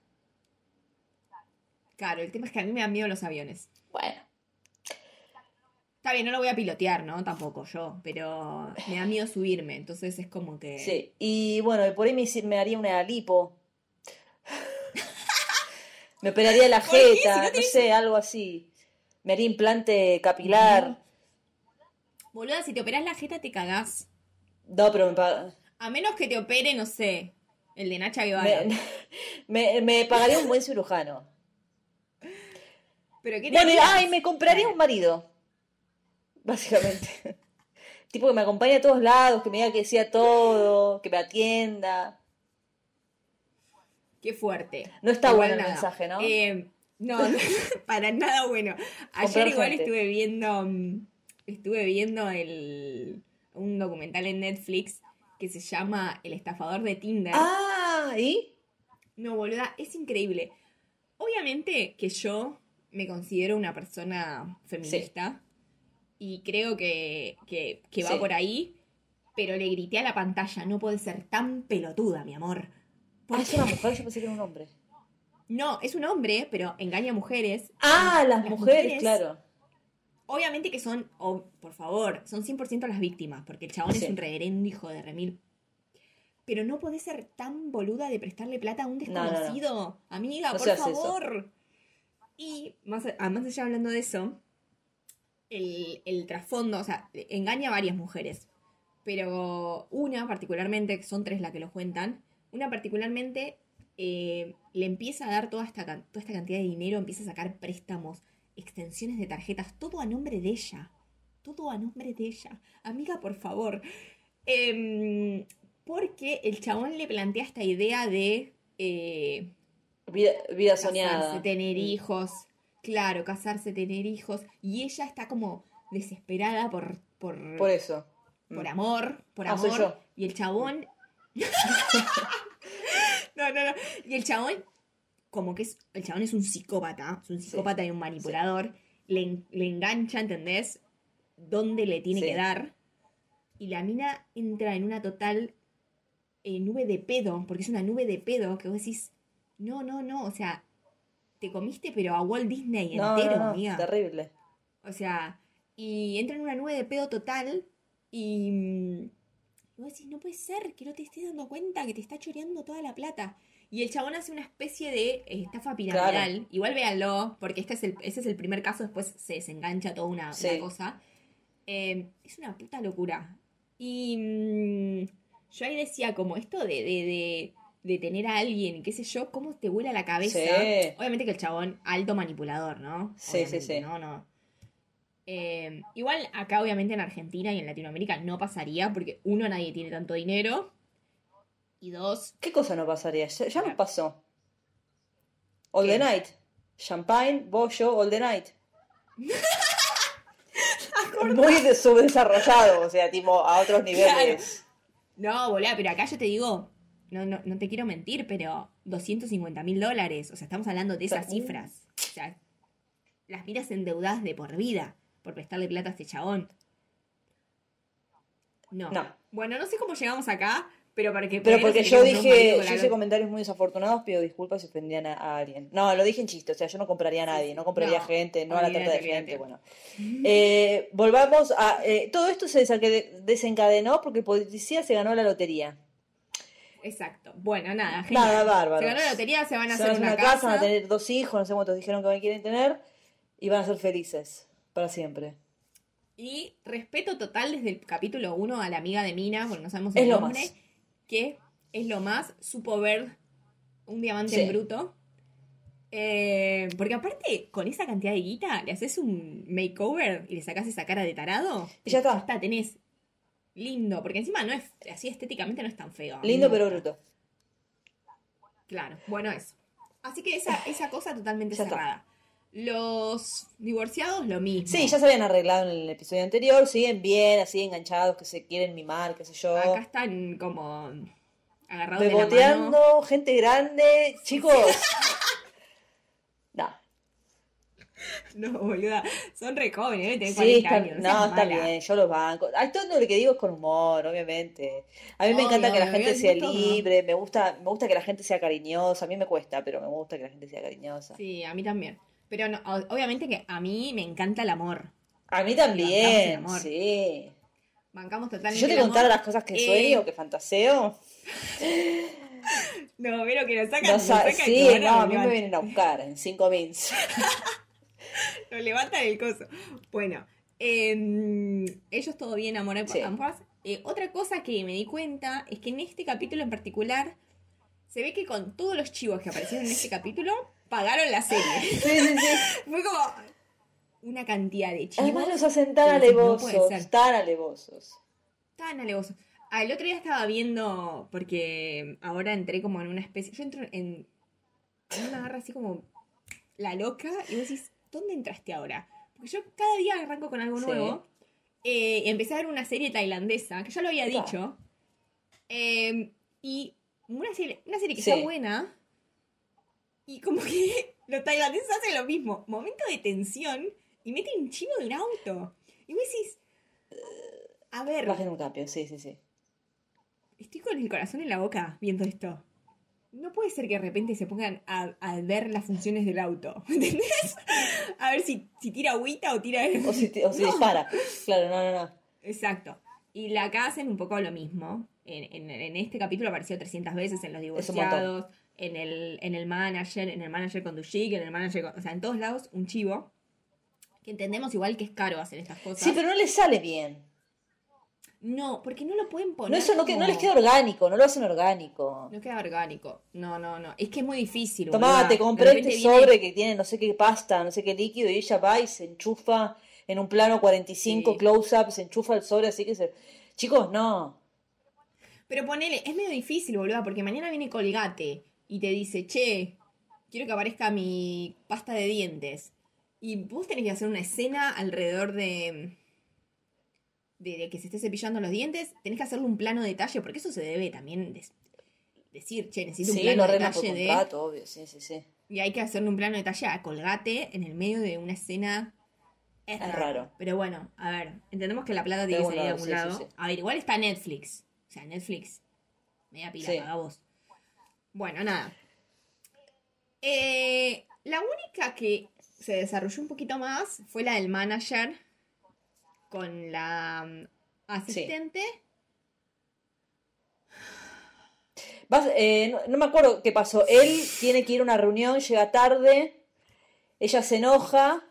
Claro, el tema es que a mí me dan miedo los aviones. Bueno, Está bien, no lo voy a pilotear, ¿no? Tampoco yo. Pero me da miedo subirme. Entonces es como que. sí. Y bueno, y por ahí me, hice- me haría una lipo. Me operaría la ¿Por qué? Si no jeta, no tenés. sé, algo así. Me haría implante No. capilar. Boluda, si te operás la jeta te cagás. No, pero me, pa- A menos que te opere, no sé, el de Nacha Guevara. me, me, me pagaría un buen cirujano. ¿Pero qué te Bueno, y, ay, harías? me compraría un marido, básicamente. Tipo que me acompañe a todos lados, que me diga que sea todo, que me atienda. Qué fuerte. No está Igual bueno el nada. mensaje, ¿no? Eh, no, no, para nada bueno. Ayer Comprar igual gente. estuve viendo, mm, estuve viendo el, un documental en Netflix que se llama El estafador de Tinder. Ah, ¿y? No, boluda, es increíble. Obviamente que yo me considero una persona Sí, feminista y creo que, que, que va sí. por ahí, pero le grité a la pantalla, no puede ser tan pelotuda, mi amor. Ah, es Porque una mujer, yo pensé que era un hombre. no, es un hombre, pero engaña a mujeres. Ah, Y las las mujeres, mujeres, claro. obviamente que son, oh, por favor, son cien por ciento las víctimas, porque el chabón es un Sí. reverendo hijo de remil. Pero no podés ser tan boluda de prestarle plata a un No, no, no. desconocido. Amiga, No por se hace eso. favor. Y más, a- más allá hablando de eso, el, el trasfondo, o sea, engaña a varias mujeres. Pero una particularmente, que son tres las que lo cuentan, una particularmente eh, le empieza a dar toda esta, can- toda esta cantidad de dinero, empieza a sacar préstamos, extensiones de tarjetas, todo a nombre de ella. Todo a nombre de ella. Amiga, por favor. Em, porque el chabón le plantea esta idea de eh, Vida, vida casarse, soñada. tener Mm, hijos. Claro, casarse, tener hijos. Y ella está como desesperada por, por, por eso. por Mm. amor, por Ah, soy amor. yo. Y el Mm. chabón. No, no, no. Y el chabón, como que es. El chabón es un psicópata. Es un Sí, psicópata y un sí, manipulador. Le, en- le engancha, ¿entendés? Dónde le tiene que sí. dar. Y la mina entra en una total eh, nube de pedo. Porque es una nube de pedo que vos decís. No, no, no. O sea, te comiste, pero a Walt Disney No, no, entero, no, amiga. terrible. O sea, y entra en una nube de pedo total. Y. mm, Y vos decís, no puede ser que no te estés dando cuenta que te está choreando toda la plata. Y el chabón hace una especie de eh, estafa Claro. piramidal. Igual véanlo, porque este es el, ese es el primer caso, después se desengancha toda una, una Sí. cosa. Eh, es una puta locura. Y mm, yo ahí decía, como esto de, de, de, de tener a alguien, qué sé yo, cómo te vuela la cabeza. Sí. Obviamente que el chabón, alto manipulador, ¿no? Sí, sí, Obviamente, sí. ¿no? No. Eh, igual acá obviamente en Argentina y en Latinoamérica no pasaría porque uno, nadie tiene tanto dinero Y dos... ¿Qué cosa no pasaría? Ya, ya nos pasó. All ¿Qué? the night. Champagne, bollo, all the night. Muy de- subdesarrollado, o sea, tipo, a otros niveles. No, boluda, pero acá yo te digo, no, no, no te quiero mentir, pero doscientos cincuenta mil dólares. O sea, estamos hablando de esas Uh. cifras. O sea, las miras endeudadas de por vida por prestarle plata a este chabón. No. No. Bueno, no sé cómo llegamos acá, pero para que Pero Pereira porque se yo quería comprar un marido dije, con yo la hice lo- comentarios muy desafortunados, pido disculpas si ofendían a, a alguien. No, lo dije en chiste, o sea, yo no compraría a nadie, sí. no compraría No, gente, no a la olvídate, trata de olvídate. gente, bueno. Eh, volvamos a... eh, todo esto se desenca- desencadenó porque el policía se ganó la lotería. Exacto. Bueno, nada, genial. Nada, bárbaro. Se ganó la lotería, se van a Se hacer van a una, una casa, casa. van a tener dos hijos, no sé cuántos dijeron que quieren tener, y van a ser felices para siempre. Y respeto total desde el capítulo uno a la amiga de Mina, porque no sabemos Es el lo nombre, más. que es lo más, supo ver un diamante Sí. en bruto. Eh, porque aparte, con esa cantidad de guita, le haces un makeover y le sacas esa cara de tarado. Y ya está. Ya está, tenés lindo, porque encima no es así estéticamente, no es tan feo. A mí Lindo me pero gusta. bruto. Claro, bueno, eso. Así que esa, esa cosa totalmente Ya está. cerrada. Los divorciados, lo mismo. Sí, ya se habían arreglado en el episodio anterior, siguen bien, así enganchados, que se quieren mimar, qué sé yo. Acá están como agarrados de la mano. Beboteando, gente grande, chicos. No, No, boluda. Son re jóvenes, deben tener sí, cuarenta está, años. no, seas está mala. bien, yo los banco. A todo lo que digo es con humor, obviamente. A mí me Obvio, encanta que la obvio, gente obvio, sea decimos todo. libre, me gusta, me gusta que la gente sea cariñosa, a mí me cuesta, pero me gusta que la gente sea cariñosa. Sí, a mí también. Pero no, o- obviamente que a mí me encanta el amor. A mí Y bancamos el también, amor. sí. Bancamos Si totalmente yo te el amor. contara las cosas que Eh, sueño, que fantaseo, No, pero que nos sacan, no nos sa- sacan sí, y no, nos a mí me levantan- vienen a buscar en cinco mins. nos levantan el coso. Bueno, eh, ellos todo bien, amor en Sí. paz. Eh, otra cosa que me di cuenta es que en este capítulo en particular se ve que con todos los chivos que aparecieron en este capítulo pagaron la serie. Sí, sí, sí. Fue como una cantidad de chivos. Además los hacen tan que decís, no puede alevosos, ser. tan alevosos. Tan alevosos. Ah, el otro día estaba viendo, porque ahora entré como en una especie. Yo entro en, en una garra así como la loca, y vos decís, ¿dónde entraste ahora? Porque yo cada día arranco con algo Sí. nuevo. Eh, empecé a ver una serie tailandesa, que ya lo había Opa. dicho. eh, y una serie, una serie que Sí. está buena. Y como que los tailandeses hacen lo mismo. Momento de tensión y meten un chivo de un auto. Y vos decís, a ver, Bajen un cambio, sí, sí, sí. estoy con el corazón en la boca viendo esto. No puede ser que de repente se pongan a, a ver las funciones del auto. ¿Entendés? A ver si, si tira agüita o tira... O si, te- o si No. dispara. Claro, no, no, no. Exacto. Y la acá hacen un poco lo mismo. En, en- en este capítulo apareció trescientas veces en los Es un divorciados, en el, en el manager, en el manager con Dushik, en el manager con... O sea, en todos lados un chivo. Que entendemos igual que es caro hacer estas cosas. Sí, pero no les sale bien. No, porque no lo pueden poner No, eso no, que- no como- les queda orgánico, no lo hacen orgánico. No queda orgánico. No, no, no. Es que es muy difícil. Tomá, boluda. te De compré repente este viene- sobre que tiene no sé qué pasta, no sé qué líquido, y ella va y se enchufa en un plano cuarenta y cinco Sí. close-up, se enchufa el sobre, así que se... Chicos, no. Pero ponele, es medio difícil, boluda, porque mañana viene Colgate y te dice, che, quiero que aparezca mi pasta de dientes. Y vos tenés que hacer una escena alrededor de, de, de que se esté cepillando los dientes. Tenés que hacerle un plano de detalle, porque eso se debe también des- decir, che, necesito un Sí, plano lo de arreglan por detalle de... contrato, obvio, sí, sí, sí. Y hay que hacerle un plano de detalle a Colgate en el medio de una escena. Es, Es raro. raro. Pero bueno, a ver, entendemos que la plata tiene De que algún salir de lado, algún sí, lado. sí, sí. A ver, igual está Netflix. O sea, Netflix. Media pila, Sí. paga vos. Bueno, nada. Eh, la única que se desarrolló un poquito más fue la del manager con la mm, asistente. Vas- eh, no, no me acuerdo qué pasó. Él tiene que ir a una reunión, llega tarde, ella se enoja,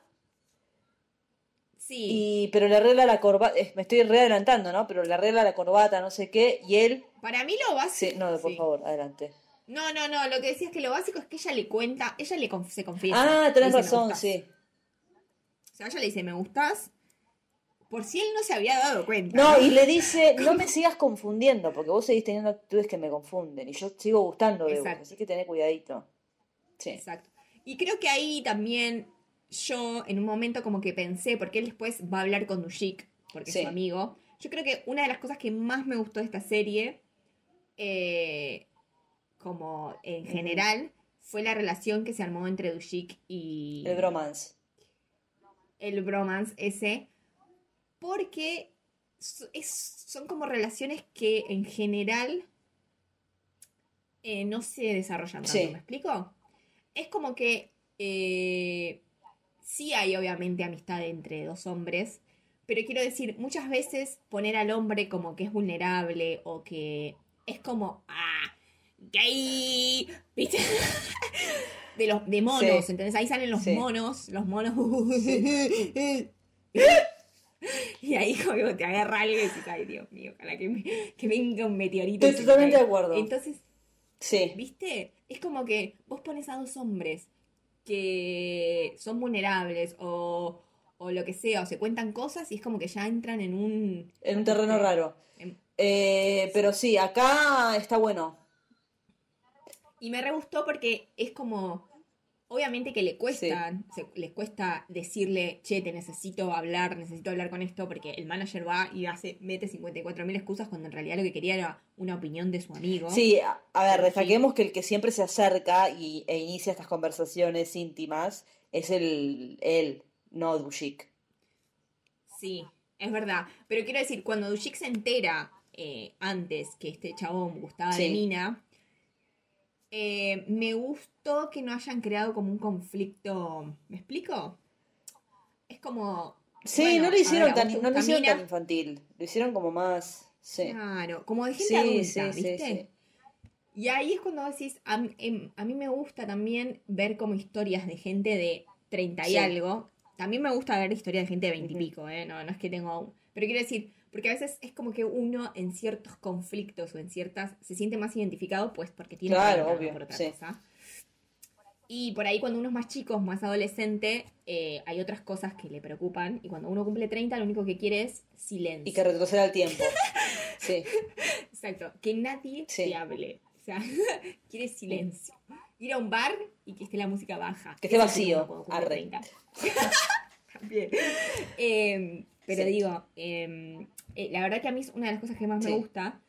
Sí. y, pero le arregla la corbata, eh, me estoy re adelantando, ¿no? Pero le arregla la corbata, no sé qué, y él... Para mí lo básico. Sí, no, por sí. favor, adelante. No, no, no. Lo que decía es que lo básico es que ella le cuenta. Ella le conf- se confiesa. Ah, Le tenés dice, "Me razón, gustás". sí. O sea, ella le dice, me gustas. Por si él no se había dado cuenta. No, y le dice, no me sigas confundiendo, porque vos seguís teniendo actitudes que me confunden, y yo sigo gustando de Exacto. vos, así que tené cuidadito. Sí. Exacto. Y creo que ahí también yo en un momento como que pensé, porque él después va a hablar con Dushik, porque Sí. es su amigo. Yo creo que una de las cosas que más me gustó de esta serie, eh, como en Ujú. general, fue la relación que se armó entre Dushik y... El bromance. El bromance ese, porque so- es- son como relaciones que en general eh, no se desarrollan tanto, Sí. ¿me explico? Es como que eh, sí hay obviamente amistad entre dos hombres, pero quiero decir, muchas veces poner al hombre como que es vulnerable o que es como, ah, gay, ¿viste? De los de monos, Sí. ¿entendés? Ahí salen los Sí. monos, los monos. Sí. Y ahí como que te agarra algo y dices, ay, Dios mío, ojalá que, me, que venga un meteorito. Estoy y se me totalmente caiga. de acuerdo. Entonces, Sí. ¿viste? Es como que vos pones a dos hombres que son vulnerables o, o lo que sea, o se cuentan cosas y es como que ya entran en un... En un terreno ¿viste? raro. En- Eh, pero sí, acá está bueno. Y me re gustó porque es como... Obviamente que le Sí. cuesta, se- les cuesta decirle, che, te necesito hablar, necesito hablar con esto, porque el manager va y hace, mete cincuenta y cuatro mil excusas cuando en realidad lo que quería era una opinión de su amigo. Sí, a, a ver, Pero sí. destaquemos que el que siempre se acerca y, e inicia estas conversaciones íntimas es el él, no Dushik. Sí, es verdad. Pero quiero decir, cuando Dushik se entera eh, antes que este chabón gustaba de Sí. Mina, eh, me gustó que no hayan creado como un conflicto. ¿Me explico? Es como. Sí, bueno, no lo a hicieron ver, a vos tan, te no lo gusta hicieron tan Mina. infantil. Lo hicieron como más. Sí. Claro, como de gente Sí, adulta, sí, sí, ¿viste? sí. Y ahí es cuando decís, a, m- em- a mí me gusta también ver como historias de gente de treinta y Sí. algo. También me gusta ver historias de gente de veinte y Ujú. pico, ¿eh? No, no es que tengo... Pero quiero decir, porque a veces es como que uno en ciertos conflictos o en ciertas... se siente más identificado, pues porque tiene Claro, treinta, no obvio, por otra sí. cosa. Y por ahí cuando uno es más chico, más adolescente, eh, hay otras cosas que le preocupan. Y cuando uno cumple treinta, lo único que quiere es Y que silencio. retroceda el tiempo. Sí, Exacto, que nadie sí. te hable. O sea, quiere silencio. Ir a un bar y que esté la música baja. Que esté Eso quiere uno vacío. cuando cumple Arre. treinta. También. Eh, pero Sí. digo, eh, eh, la verdad que a mí es una de las cosas que más me Sí. gusta.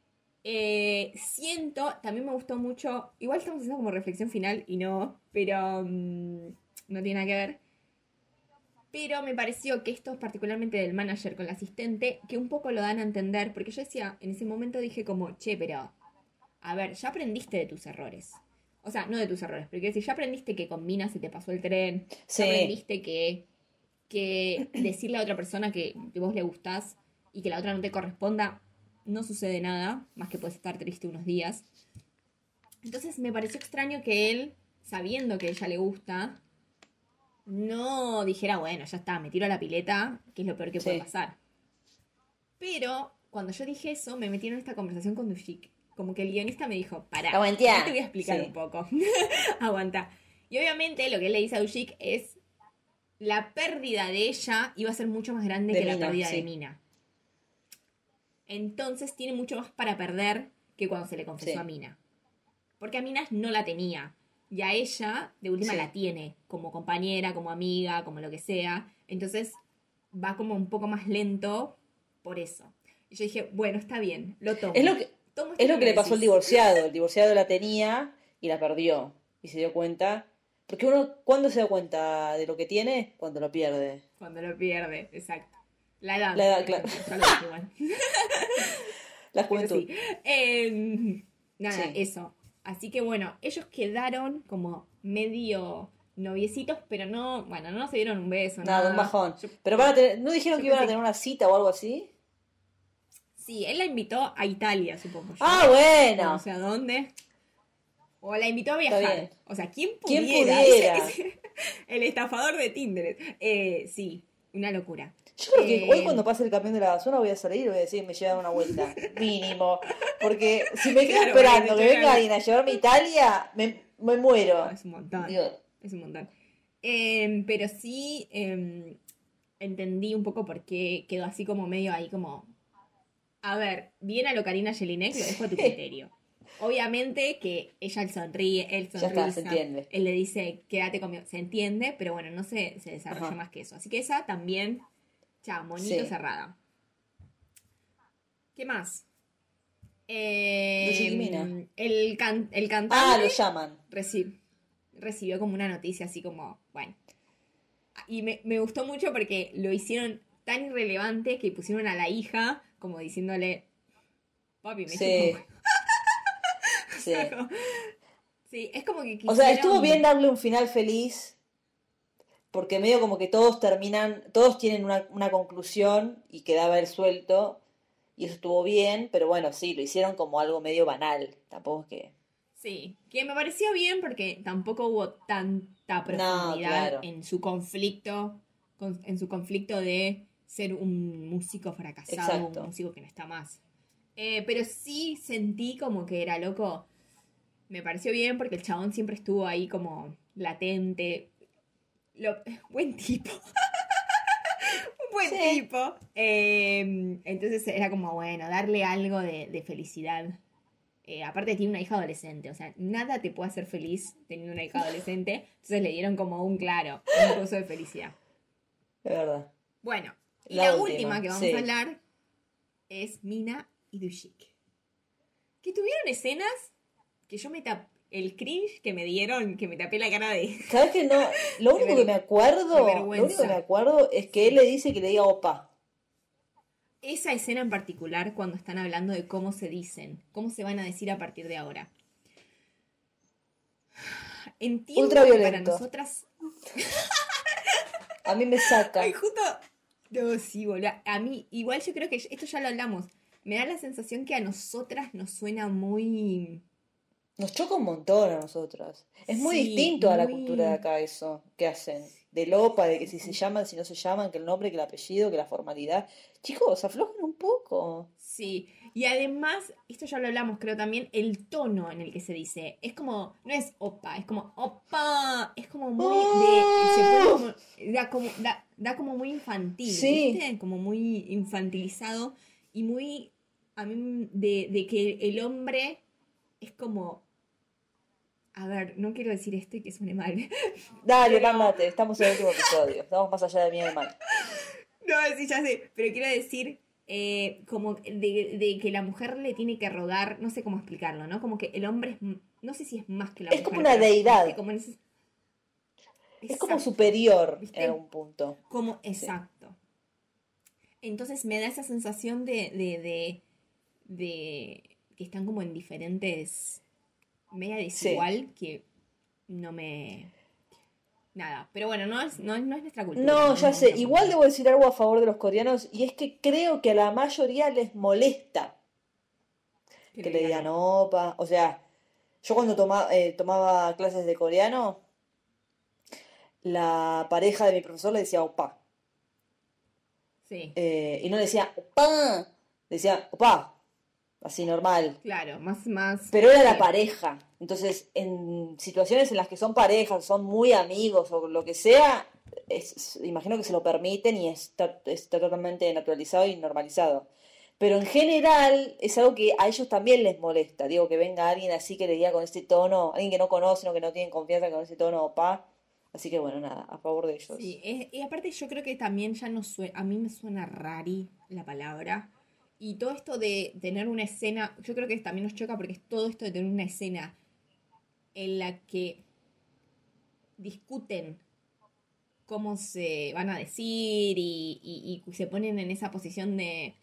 Eh, siento, también me gustó mucho, igual estamos haciendo como reflexión final y no, pero mm, no tiene nada que ver. Pero me pareció que esto, particularmente del manager con la asistente, que un poco lo dan a entender, porque yo decía, en ese momento dije como, che, pero, a ver, ya aprendiste de tus errores. O sea, no de tus errores, pero quiero decir, ya aprendiste que con Mina se te pasó el tren, Sí. ya aprendiste que, que decirle a otra persona que, que vos le gustás y que la otra no te corresponda, no sucede nada, más que puedes estar triste unos días. Entonces me pareció extraño que él, sabiendo que a ella le gusta, no dijera, bueno, ya está, me tiro a la pileta, que es lo peor que puede Sí. pasar. Pero cuando yo dije eso, me metí en esta conversación con Dushik. Como que el guionista me dijo, pará, Aguantá. yo te voy a explicar Sí. un poco. Aguanta. Y obviamente lo que él le dice a Dushik es, la pérdida de ella iba a ser mucho más grande De que la Mina, pérdida de sí. Mina. Entonces tiene mucho más para perder que cuando se le confesó Sí. a Mina. Porque a Mina no la tenía. Y a ella, de última, Sí. la tiene. Como compañera, como amiga, como lo que sea. Entonces va como un poco más lento por eso. Y yo dije, bueno, está bien, lo tomo. Es lo que, Tomo esto es lo que le me pasó al decís. divorciado. El divorciado la tenía y la perdió. Y se dio cuenta. Porque uno, ¿cuándo se da cuenta de lo que tiene? Cuando lo pierde. Cuando lo pierde, exacto. La edad. La edad, por claro. ejemplo, ya lo dije igual. La Pero juventud. sí. Eh, nada, Sí. eso. Así que bueno, ellos quedaron como medio noviecitos, pero no, bueno, no se dieron un beso, Nada, nada. un bajón. Yo- Pero van a tener, ¿no dijeron yo que iban a pensé- tener una cita o algo así? Sí, él la invitó a Italia, supongo yo. Ah, O bueno. no sé a dónde. O la invitó a Está viajar. bien. O sea, ¿quién ¿Quién pudiera? pudiera? Ese- el estafador de Tinder. Eh, sí, una locura. Yo creo que Eh, hoy cuando pase el camión de la basura voy a salir y voy a decir me llevan una vuelta. Mínimo. Porque si me quedo Claro, esperando bueno, que yo venga creo- alguien a llevarme a Italia, me, me muero. no, es un montón. Dios. Es un montón. Eh, pero sí, eh, entendí un poco por qué quedó así como medio ahí como... A ver, bien a lo Karina Jelinek, lo dejo a tu criterio. Obviamente que ella sonríe, él Ya sonrisa, está, se entiende. él le dice, quédate conmigo, se entiende, pero bueno, no se, se desarrolla Ajá. más que eso. Así que esa también, chao, monito Sí. cerrada. ¿Qué más? Luchi Quimina. Eh, el, can- el Ah, cantante lo llaman. reci- recibió como una noticia así como, bueno. Y me, me gustó mucho porque lo hicieron tan irrelevante que pusieron a la hija como diciéndole, papi, me chupa un Sí, huevo. O sí. sea, como- sí, es como que O sea, estuvo bien quisieron... darle un final feliz, porque medio como que todos terminan, todos tienen una, una conclusión y quedaba él suelto, y eso estuvo bien, pero bueno, sí, lo hicieron como algo medio banal, tampoco es que... Sí, que me pareció bien porque tampoco hubo tanta No, profundidad claro, en su conflicto, con- en su conflicto de ser un músico fracasado, un exacto. músico que no está más. Eh, pero sí sentí como que era loco. Me pareció bien porque el chabón siempre estuvo ahí como latente. Lo, buen tipo, un buen Sí, tipo. Eh, entonces era como, bueno, darle algo de, de felicidad. Eh, aparte tiene una hija adolescente, o sea, nada te puede hacer feliz teniendo una hija adolescente. Entonces le dieron como un claro, un pozo de felicidad. es verdad. Bueno, y La la última última, que vamos a sí. hablar es Mina y Dushik. Que tuvieron escenas que yo me tapé, el cringe que me dieron, que me tapé la cara de, ¿Sabes que no? Lo de, único que me ver- acuerdo, de lo único que me vergüenza. acuerdo es que él Sí. le dice que le diga opa. Esa escena en particular cuando están hablando de cómo se dicen, cómo se van a decir a partir de ahora. Ultra Entiendo que para violento. nosotras... A mí me Ay, saca. justo... No, sí, boludo. A mí, igual yo creo que esto ya lo hablamos. Me da la sensación que a nosotras nos suena muy... Nos choca un montón a nosotras. Es muy Sí, distinto a la cultura de muy... acá eso que hacen. De lopa, de que si se Sí. llaman, si no se llaman, que el nombre, que el apellido, que la formalidad. Chicos, aflojen un poco. Sí, y además, esto ya lo hablamos, creo también, el tono en el que se dice. Es como, no es opa, es como opa, es como muy de, se pone ¡Oh! como, da como, da, da como muy infantil, Sí, ¿viste? Como muy infantilizado y muy, a mí, de, de que el hombre es como, a ver, no quiero decir este que suene mal, dale, pero, mándate. Estamos en el último episodio. Estamos más allá de bien y mal. no, sí, ya sé, pero quiero decir eh, como de, de que la mujer le tiene que rogar, no sé cómo explicarlo, ¿no? Como que el hombre es, m- no sé si es más que la Es como mujer, una pero, ¿viste? deidad. Como en ese... Es como Exacto, superior en ¿viste? algún punto. Como, Sí. exacto. Entonces me da esa sensación de, de, de, de que están como en diferentes, media Sí. desigual, que no me... Nada, pero bueno, no es, no, no es nuestra cultura, No, no nos ya vamos sé. a Igual poner... debo decir algo a favor de los coreanos y es que creo que a la mayoría les molesta Que que le le digan digan no. opa. O sea, yo cuando toma- eh, tomaba clases de coreano, la pareja de mi profesor le decía opa. Sí, Eh, y no le decía opa, decía opa, así normal. claro, más, más, Pero era la sí. pareja. Entonces, en situaciones en las que son parejas, son muy amigos o lo que sea, es- imagino que se lo permiten y está, está totalmente naturalizado y normalizado. Pero en general es algo que a ellos también les molesta. Digo, que venga alguien así que le diga con ese tono, alguien que no conocen o que no tienen confianza con ese tono, opa. Así que bueno, nada, a favor de Sí, ellos. es- y aparte yo creo que también ya no suena, a mí me suena rari la palabra. Y todo esto de tener una escena, yo creo que también nos choca porque es todo esto de tener una escena en la que discuten cómo se van a decir y, y- y se ponen en esa posición de...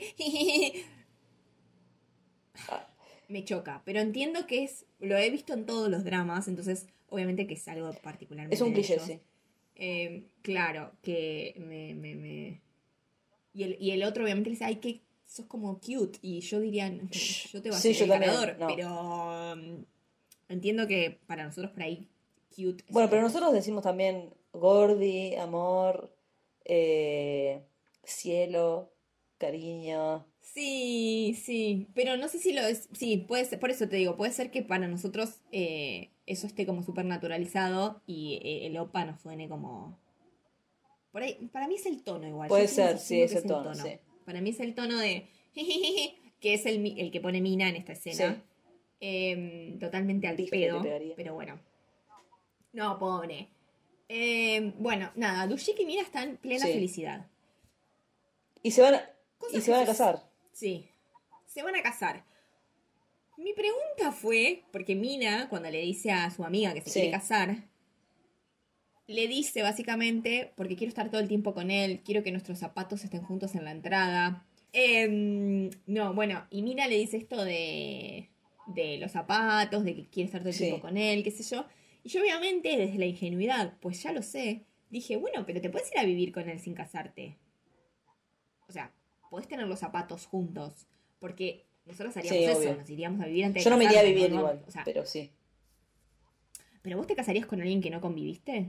Ah, Me choca, pero entiendo que es, lo he visto en todos los dramas, entonces obviamente que es algo es particularmente un de cliché, ellos. sí. Eh, claro, que me, me, me, Y el, y el otro obviamente le dice, ay, que sos como cute. Y yo diría, Shh. yo te voy a Sí, hacer yo el también, ganador. no. Pero um, entiendo que para nosotros por ahí cute es Bueno, otra pero nosotros cosa. decimos también Gordi, amor, eh, cielo, cariño. Sí, sí. Pero no sé si lo es. Sí, puede ser, por eso te digo, puede ser que para nosotros eh, eso esté como súper naturalizado y eh, el opa nos suene como. Por ahí, para mí es el tono igual. Puede Yo tengo ser, esa sí, sensación es que el tono, sí. Para mí es el tono de que es el, mi- el que pone Mina en esta escena. Sí. Eh, totalmente al Rifle le pedo, pegaría. pero bueno. No, pobre. Eh, bueno, nada, Dushik y Mina están en plena Sí. felicidad. Y se van a, y Cosas se van a que se- casar. Sí, se van a casar. Mi pregunta fue, porque Mina, cuando le dice a su amiga que se Sí. quiere casar, le dice básicamente, porque quiero estar todo el tiempo con él, quiero que nuestros zapatos estén juntos en la entrada. Em, no, bueno, y Mina le dice esto de, de los zapatos, de que quiere estar todo el Sí. tiempo con él, qué sé yo. Y yo obviamente, desde la ingenuidad, pues ya lo sé, dije, bueno, pero te puedes ir a vivir con él sin casarte. O sea, podés tener los zapatos juntos, porque nosotros haríamos Sí, eso, obvio. nos iríamos a vivir antes de Yo no me iría a casarnos, vivir ¿no? No, igual, o sea, pero sí. ¿pero vos te casarías con alguien que no conviviste?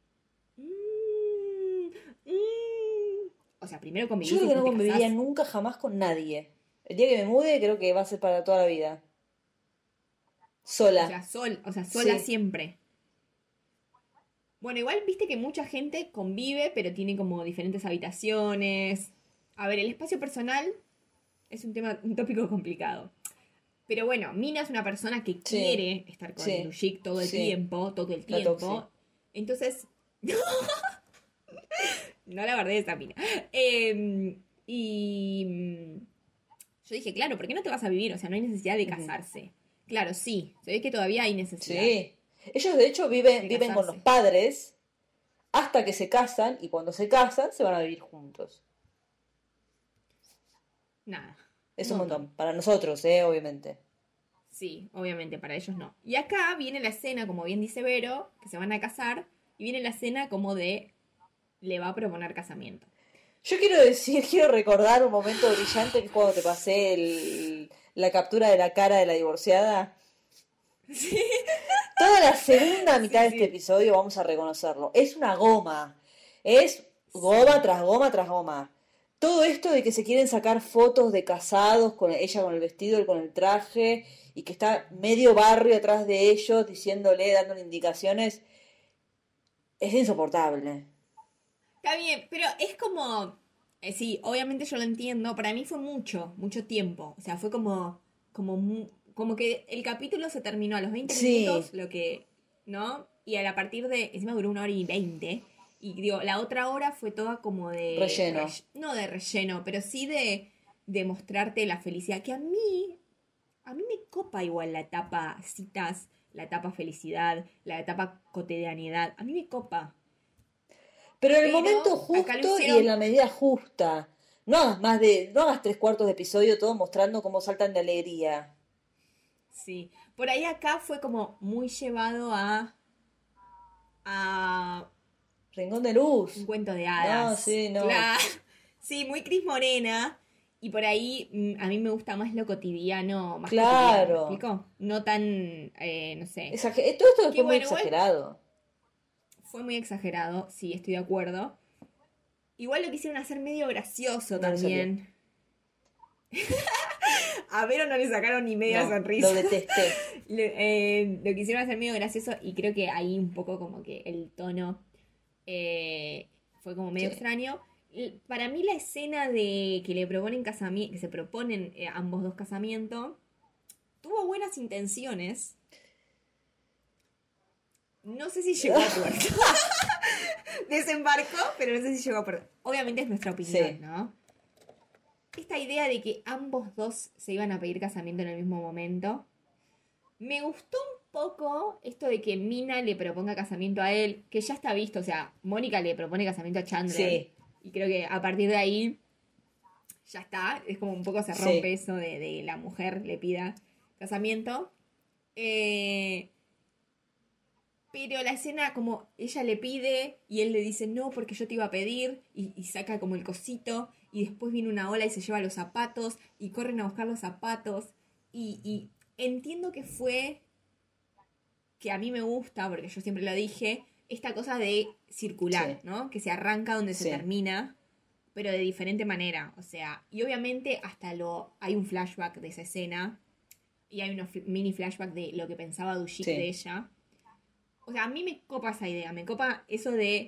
Mm, mm. O sea, primero convivís Yo y creo que no después te conviviría casás. nunca jamás con nadie. El día que me mude creo que va a ser para toda la vida. O Sola. sea, sol, o sea, sola Sí. siempre. Bueno, igual viste que mucha gente convive, pero tiene como diferentes habitaciones. A ver, el espacio personal es un tema, un tópico complicado. Pero bueno, Mina es una persona que Sí. quiere estar con Sí. Lushik todo el Sí. tiempo, todo el La tiempo. Toxi. Entonces, no la guardé esa Mina. Eh, y mm, yo dije, claro, ¿por qué no te vas a vivir? O sea, no hay necesidad de Ujú. casarse. Claro, sí, se ve que todavía hay necesidad Sí. Ellos de hecho viven, de viven con los casarse. padres hasta que se casan y cuando se casan se van a vivir juntos. Nada, Es un un montón. montón. Para nosotros, eh, obviamente. Sí, obviamente, para ellos no. Y acá viene la escena, como bien dice Vero, que se van a casar, y viene la escena como de le va a proponer casamiento. Yo quiero decir, quiero recordar un momento brillante que es cuando te pasé el- la captura de la cara de la divorciada. Sí, Toda la segunda mitad sí, de este sí. episodio, vamos a reconocerlo, es una goma. Es goma Sí. tras goma tras goma. Todo esto de que se quieren sacar fotos de casados, con ella con el vestido, él con el traje, y que está medio barrio atrás de ellos diciéndole, dándole indicaciones, es insoportable. Está bien, pero es como. Eh, sí, obviamente yo lo entiendo. Para mí fue mucho, mucho tiempo. O sea, fue como. Como, mu- como que el capítulo se terminó a los veinte Sí, minutos, lo que. ¿No? Y a la partir de. Encima duró una hora y veinte. Y digo, la otra hora fue toda como de. relleno. rell- no de relleno, pero sí de. De mostrarte la felicidad. Que a mí. A mí me copa igual la etapa citas, la etapa felicidad, la etapa cotidianidad. A mí me copa. Pero en el momento Pero acá lo justo y en hicieron. la medida justa. No hagas más de, no hagas tres cuartos de episodio todo mostrando cómo saltan de alegría. Sí, por ahí acá fue como muy llevado a, a Rincón de un luz. cuento de No, hadas. sí, no. Claro, sí, muy Cris Morena. Y por ahí mm, a mí me gusta más lo cotidiano, más cotidiano, ¿me Claro. explico? No tan, eh, no sé. Exager- todo esto Que fue muy bueno, igual exagerado. fue muy exagerado, sí, estoy de acuerdo. Igual lo quisieron hacer medio gracioso No le salió. también. A Vero no le sacaron ni media No, lo sonrisa. detesté. Le- eh, lo quisieron hacer medio gracioso y creo que ahí un poco como que el tono eh, fue como medio Sí. extraño. L- Para mí la escena de que le proponen casamiento, que se proponen eh, ambos dos casamiento, tuvo buenas intenciones. No sé si llegó a puerto. Desembarcó, pero no sé si llegó a puerto. Obviamente es nuestra opinión, Sí. ¿no? Esta idea de que ambos dos se iban a pedir casamiento en el mismo momento. Me gustó un poco esto de que Mina le proponga casamiento a él, que ya está visto, o sea, Mónica le propone casamiento a Chandler. Sí. Y creo que a partir de ahí ya está, es como un poco se rompe Sí. eso de, de la mujer le pida casamiento. Eh, pero la escena como ella le pide y él le dice no porque yo te iba a pedir y, y saca como el cosito y después viene una ola y se lleva los zapatos y corren a buscar los zapatos y, y entiendo que fue que a mí me gusta porque yo siempre lo dije esta cosa de circular, Sí. ¿no? Que se arranca donde se Sí. termina pero de diferente manera, o sea, y obviamente hasta lo hay un flashback de esa escena y hay unos fl- mini flashback de lo que pensaba Dushik Sí. de ella. O sea, a mí me copa esa idea, me copa eso de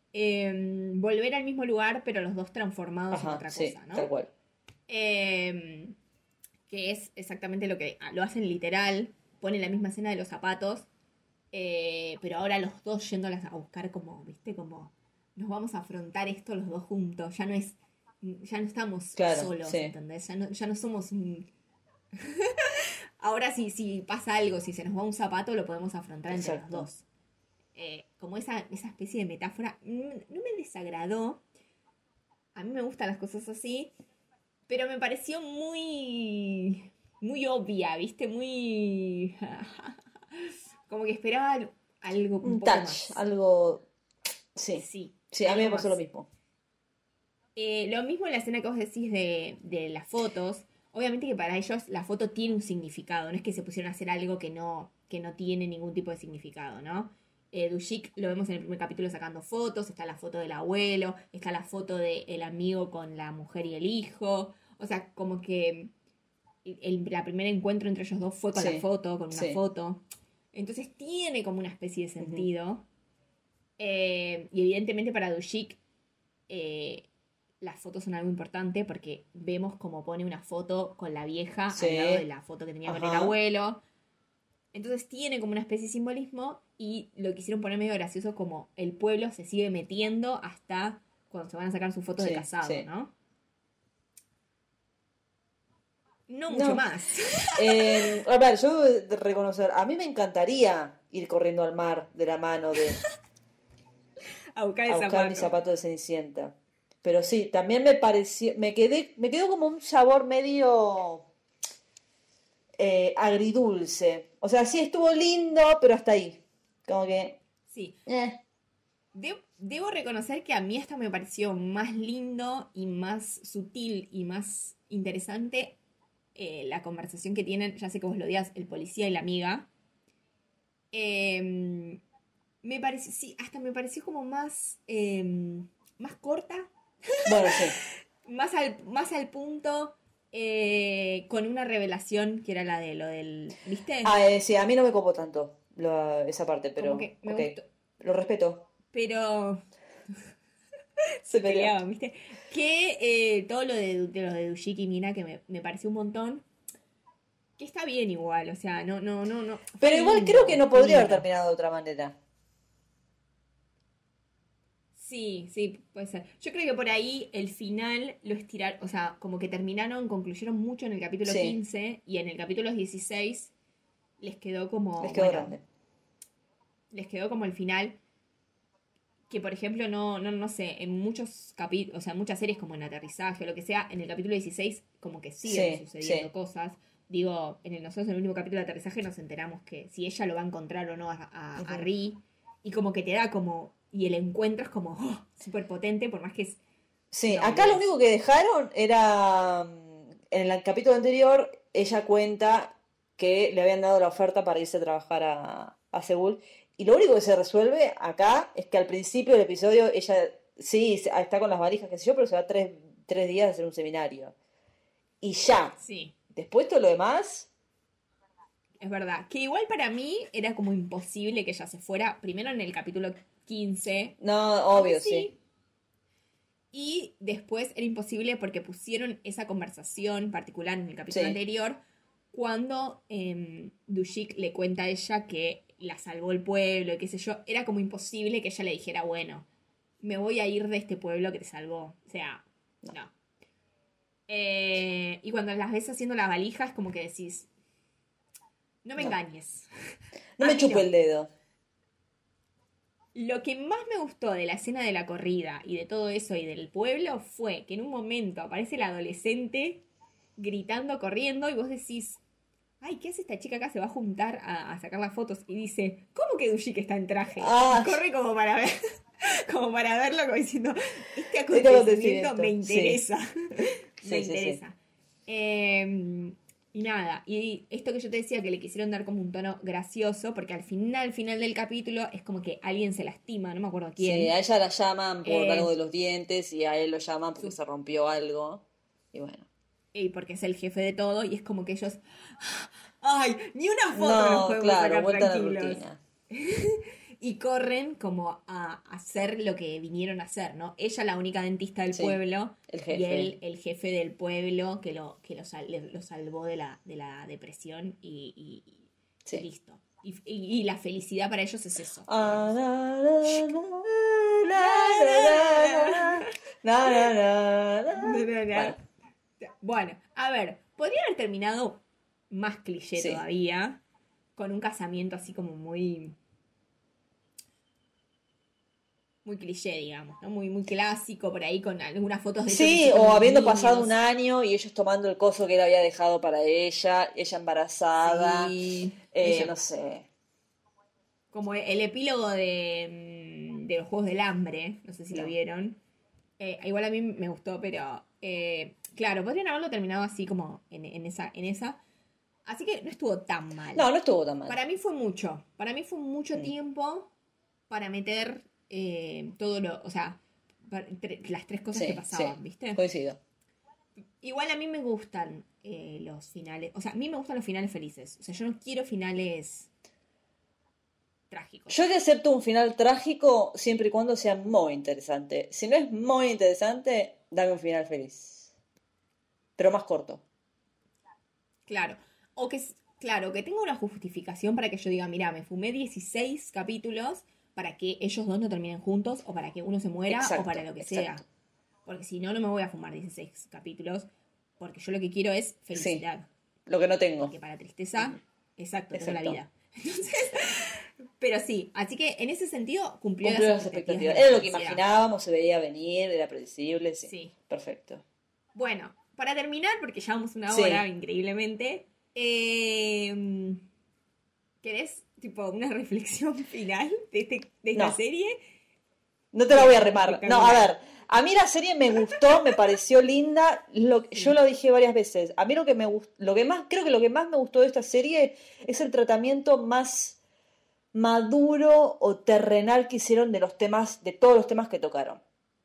eh, volver al mismo lugar, pero los dos transformados en Ajá, otra sí, cosa, ¿no? tal cual. Eh, que es exactamente lo que ah, lo hacen literal, ponen la misma escena de los zapatos, eh, pero ahora los dos yéndolas a buscar como, viste, como nos vamos a afrontar esto los dos juntos, ya no es, ya no estamos Claro, solos, sí, ¿entendés? Ya no, ya no somos un... Ahora sí, si pasa algo, si se nos va un zapato, lo podemos afrontar entre los exacto. dos. Eh, como esa, esa especie de metáfora, mm, no me desagradó, a mí me gustan las cosas así, pero me pareció muy, muy obvia, ¿viste? Muy... como que esperaba al- algo un Un poco touch, más. algo... Sí, Sí, sí, a mí algo me pasó lo más. mismo. Eh, lo mismo en la escena que vos decís de, de las fotos. Obviamente que para ellos la foto tiene un significado, no es que se pusieron a hacer algo que no, que no tiene ningún tipo de significado, ¿no? Eh, Dushik lo vemos en el primer capítulo sacando fotos, está la foto del abuelo, está la foto del amigo con la mujer y el hijo. O sea, como que el, la primer encuentro entre ellos dos fue con la Sí, foto, con una sí. foto. Entonces tiene como una especie de Ujú. sentido. Eh, y evidentemente para Dushik eh, las fotos son algo importante porque vemos como pone una foto con la vieja al lado de Sí, la foto que tenía con el ajá. abuelo. Entonces tiene como una especie de simbolismo y lo quisieron poner medio gracioso como el pueblo se sigue metiendo hasta cuando se van a sacar sus fotos de Sí, casado, sí. ¿no? No mucho No. más. Eh, a ver, yo debo de reconocer, a mí me encantaría ir corriendo al mar de la mano de A buscar el a buscar mi zapato. zapato de Cenicienta. Pero sí, también me pareció, me quedé, me quedó como un sabor medio eh, agridulce. O sea, sí estuvo lindo, pero hasta ahí. Como que, Sí. eh, De- debo reconocer que a mí esta me pareció más lindo y más sutil y más interesante eh, la conversación que tienen, ya sé que vos lo odias, el policía y la amiga. Eh, me pareció, sí, hasta me pareció como más, eh, más corta, bueno, sí. más al, más al punto, eh, con una revelación que era la de lo del, ¿viste? Ah, eh, sí, a mí no me copó tanto lo- esa parte, Como pero que me ok, gustó, lo respeto. pero Se se peleó. peleaban, ¿viste? Que eh, todo lo de, de lo de Dushiki y Mina, que me, me pareció un montón, que está bien igual, o sea, no, no, no, no, fue Pero igual creo que lindo, no fue podría haber lindo. terminado de otra manera. Sí, sí, puede ser. Yo creo que por ahí el final lo estiraron, o sea, como que terminaron, concluyeron mucho en el capítulo Sí, quince y en el capítulo dieciséis les quedó les como, quedó bueno, grande. les quedó como el final que por ejemplo no, no, no sé, en muchos capítulos, o sea, en muchas series como en Aterrizaje o lo que sea, en el capítulo dieciséis como que siguen Sí, sucediendo sí. cosas. Digo, en el, nosotros en el último capítulo de Aterrizaje nos enteramos que si ella lo va a encontrar o no a, a, a Ujú. Ri, y como que te da como, y el encuentro es como oh, súper potente, por más que es Sí, una acá lo boludez. único que dejaron era, mm, en el capítulo anterior, ella cuenta que le habían dado la oferta para irse a trabajar a, a Seúl. Y lo único que se resuelve acá es que al principio del episodio ella, sí, se- está con las valijas, qué sé yo, pero se va tres, tres días a hacer un seminario. Y ya. Sí, Después todo lo demás, es verdad. Que igual para mí era como imposible que ella se fuera, primero en el capítulo quince no, aunque obvio, sí. sí. Y después era imposible porque pusieron esa conversación particular en el capítulo Sí, anterior cuando eh, Dushik le cuenta a ella que la salvó el pueblo y qué sé yo. Era como imposible que ella le dijera, bueno, me voy a ir de este pueblo que te salvó. O sea, no. no. Eh, y cuando las ves haciendo la valija es como que decís, no me No. engañes. No A me mí chupo no. el dedo. Lo que más me gustó de la escena de la corrida y de todo eso y del pueblo fue que en un momento aparece el adolescente gritando, corriendo y vos decís, ay, ¿qué hace esta chica acá? Se va a juntar a, a sacar las fotos y dice, ¿cómo que Dushik está en traje? Y Ah, corre como para ver, como para verlo, como diciendo, este este acontecimiento me acontecimiento. Sí, interesa, me sí, sí, sí. interesa. Eh, y nada, y esto que yo te decía que le quisieron dar como un tono gracioso, porque al final, al final del capítulo es como que alguien se lastima, no me acuerdo Sí, a quién. ella la llaman por algo Eh, de los dientes y a él lo llaman porque su- se rompió algo. Y bueno. y porque es el jefe de todo, y es como que ellos, ay, ni una foto nos No, podemos claro, sacar vuelta a la tranquilos. rutina. y corren como a hacer lo que vinieron a hacer, ¿no? Ella la única dentista del Sí, pueblo el jefe. y él el jefe del pueblo que lo, que lo, sal- le- lo salvó de la, de la depresión y, y- y Sí. listo. Y, y- y la felicidad para ellos es eso. Ah, na, na, na, na, na, na, na, na, na. Bueno, Bueno, a ver, podría haber terminado más cliché sí. todavía, con un casamiento así como muy... muy cliché, digamos, ¿no? Muy, muy clásico, por ahí con algunas fotos de ellos Sí, así con o unos habiendo niños. pasado un año y ellos tomando el coso que él había dejado para ella, ella embarazada, Sí, eh, ella- no sé. como el epílogo de, mm, de los Juegos del Hambre, no sé si lo No. vieron. Eh, igual a mí me gustó, pero eh, claro, podrían haberlo terminado así como en, en esa, en esa. Así que no estuvo tan mal. No, no estuvo tan mal. Para mí fue mucho. Para mí fue mucho Mm. tiempo para meter eh, todo lo. O sea, para- tre- las tres cosas Sí, que pasaban, sí, ¿viste? coincido. Igual a mí me gustan eh, los finales. O sea, a mí me gustan los finales felices. O sea, yo no quiero finales trágicos. Yo te acepto un final trágico siempre y cuando sea muy interesante. Si no es muy interesante, dame un final feliz. Pero más corto. Claro. O que, s- claro, que tenga una justificación para que yo diga, mira, me fumé dieciséis capítulos para que ellos dos no terminen juntos, o para que uno se muera, Exacto, o para lo que exacto. sea. Porque si no, no me voy a fumar dieciséis capítulos. Porque yo lo que quiero es felicidad. Lo que no tengo. Porque para tristeza, exacto, tengo la Exacto. vida. Entonces, pero sí, así que en ese sentido cumplió, Cumplió las expectativas expectativas. de la Era lo que sociedad. imaginábamos, se veía venir, era predecible, sí. Sí. Perfecto. Bueno, para terminar, porque llevamos una Sí. hora, increíblemente, eh, ¿querés tipo una reflexión final de, este, de esta No. serie? No te la voy a remar. No, Espectacular. a ver, a mí la serie me gustó, me pareció linda. Lo, Sí. Yo lo dije varias veces. A mí lo que me gustó, lo que más, creo que lo que más me gustó de esta serie es el tratamiento más maduro o terrenal que hicieron de los temas, de todos los temas que tocaron.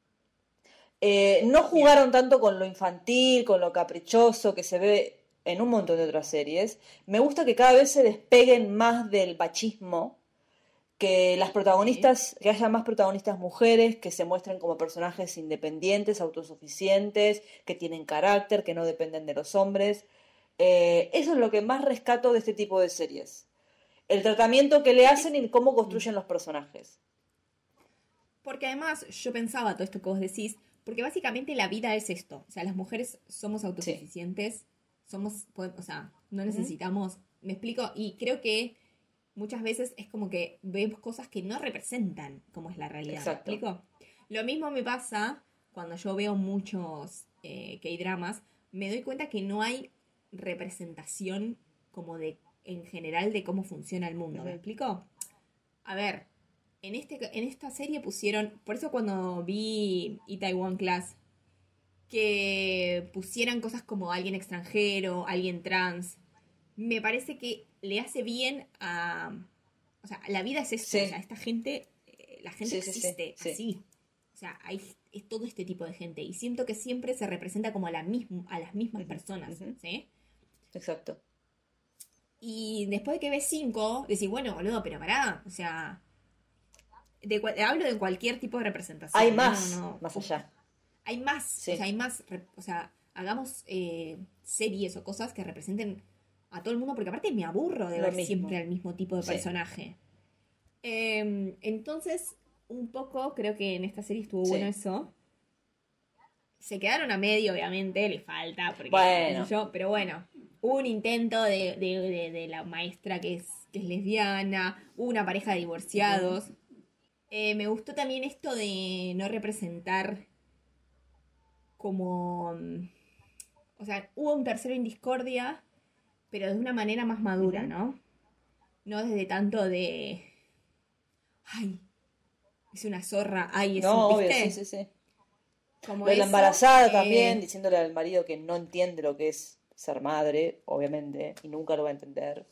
Eh, no jugaron tanto con lo infantil, con lo caprichoso que se ve en un montón de otras series. Me gusta que cada vez se despeguen más del machismo, que las protagonistas, que haya más protagonistas mujeres, que se muestren como personajes independientes, autosuficientes, que tienen carácter, que no dependen de los hombres. Eh, eso es lo que más rescato de este tipo de series. El tratamiento que le hacen y cómo construyen los personajes. Porque además yo pensaba todo esto que vos decís, porque básicamente la vida es esto. O sea, las mujeres somos autosuficientes, somos, po- o sea, no necesitamos, me explico, y creo que muchas veces es como que vemos cosas que no representan cómo es la realidad. Exacto. ¿Me explico? Lo mismo me pasa cuando yo veo muchos eh, K-dramas, me doy cuenta que no hay representación como de, en general, de cómo funciona el mundo. ¿Me Ujú. explico? A ver, en, este, en esta serie pusieron, por eso cuando vi Itaewon Class, que pusieran cosas como alguien extranjero, alguien trans, me parece que le hace bien a... O sea, la vida es esto, Sí. o sea, esta gente, eh, la gente Sí, sí, sí, existe sí. así. O sea, hay es todo este tipo de gente. Y siento que siempre se representa como a, la misma, a las mismas Ujú, personas, ujú. ¿sí? Exacto. Y después de que ves cinco, decís, bueno, boludo, pero pará, o sea... De, cua- hablo de cualquier tipo de representación. Hay ¿no? más, No, no. más Uf, allá. hay más, Sí. o sea, hay más, rep- o sea, hagamos eh, series o cosas que representen a todo el mundo, porque aparte me aburro de Lo ver mismo. siempre al mismo tipo de Sí. personaje. Eh, entonces, un poco creo que en esta serie estuvo Sí. bueno eso. Se quedaron a medio, obviamente, le falta, porque Bueno. qué sé yo, pero bueno, hubo un intento de, de, de- de la maestra que es, que es lesbiana, hubo una pareja de divorciados. Eh, me gustó también esto de no representar como... mm, O sea, hubo un tercero en discordia, pero de una manera más madura, Ujú. ¿no? No desde tanto de... Ay, es una zorra, ay, es No, un obvio, ¿viste? sí, sí, sí. Como Lo de la eso, embarazada eh, también, diciéndole al marido que no entiende lo que es ser madre, obviamente, y nunca lo va a entender.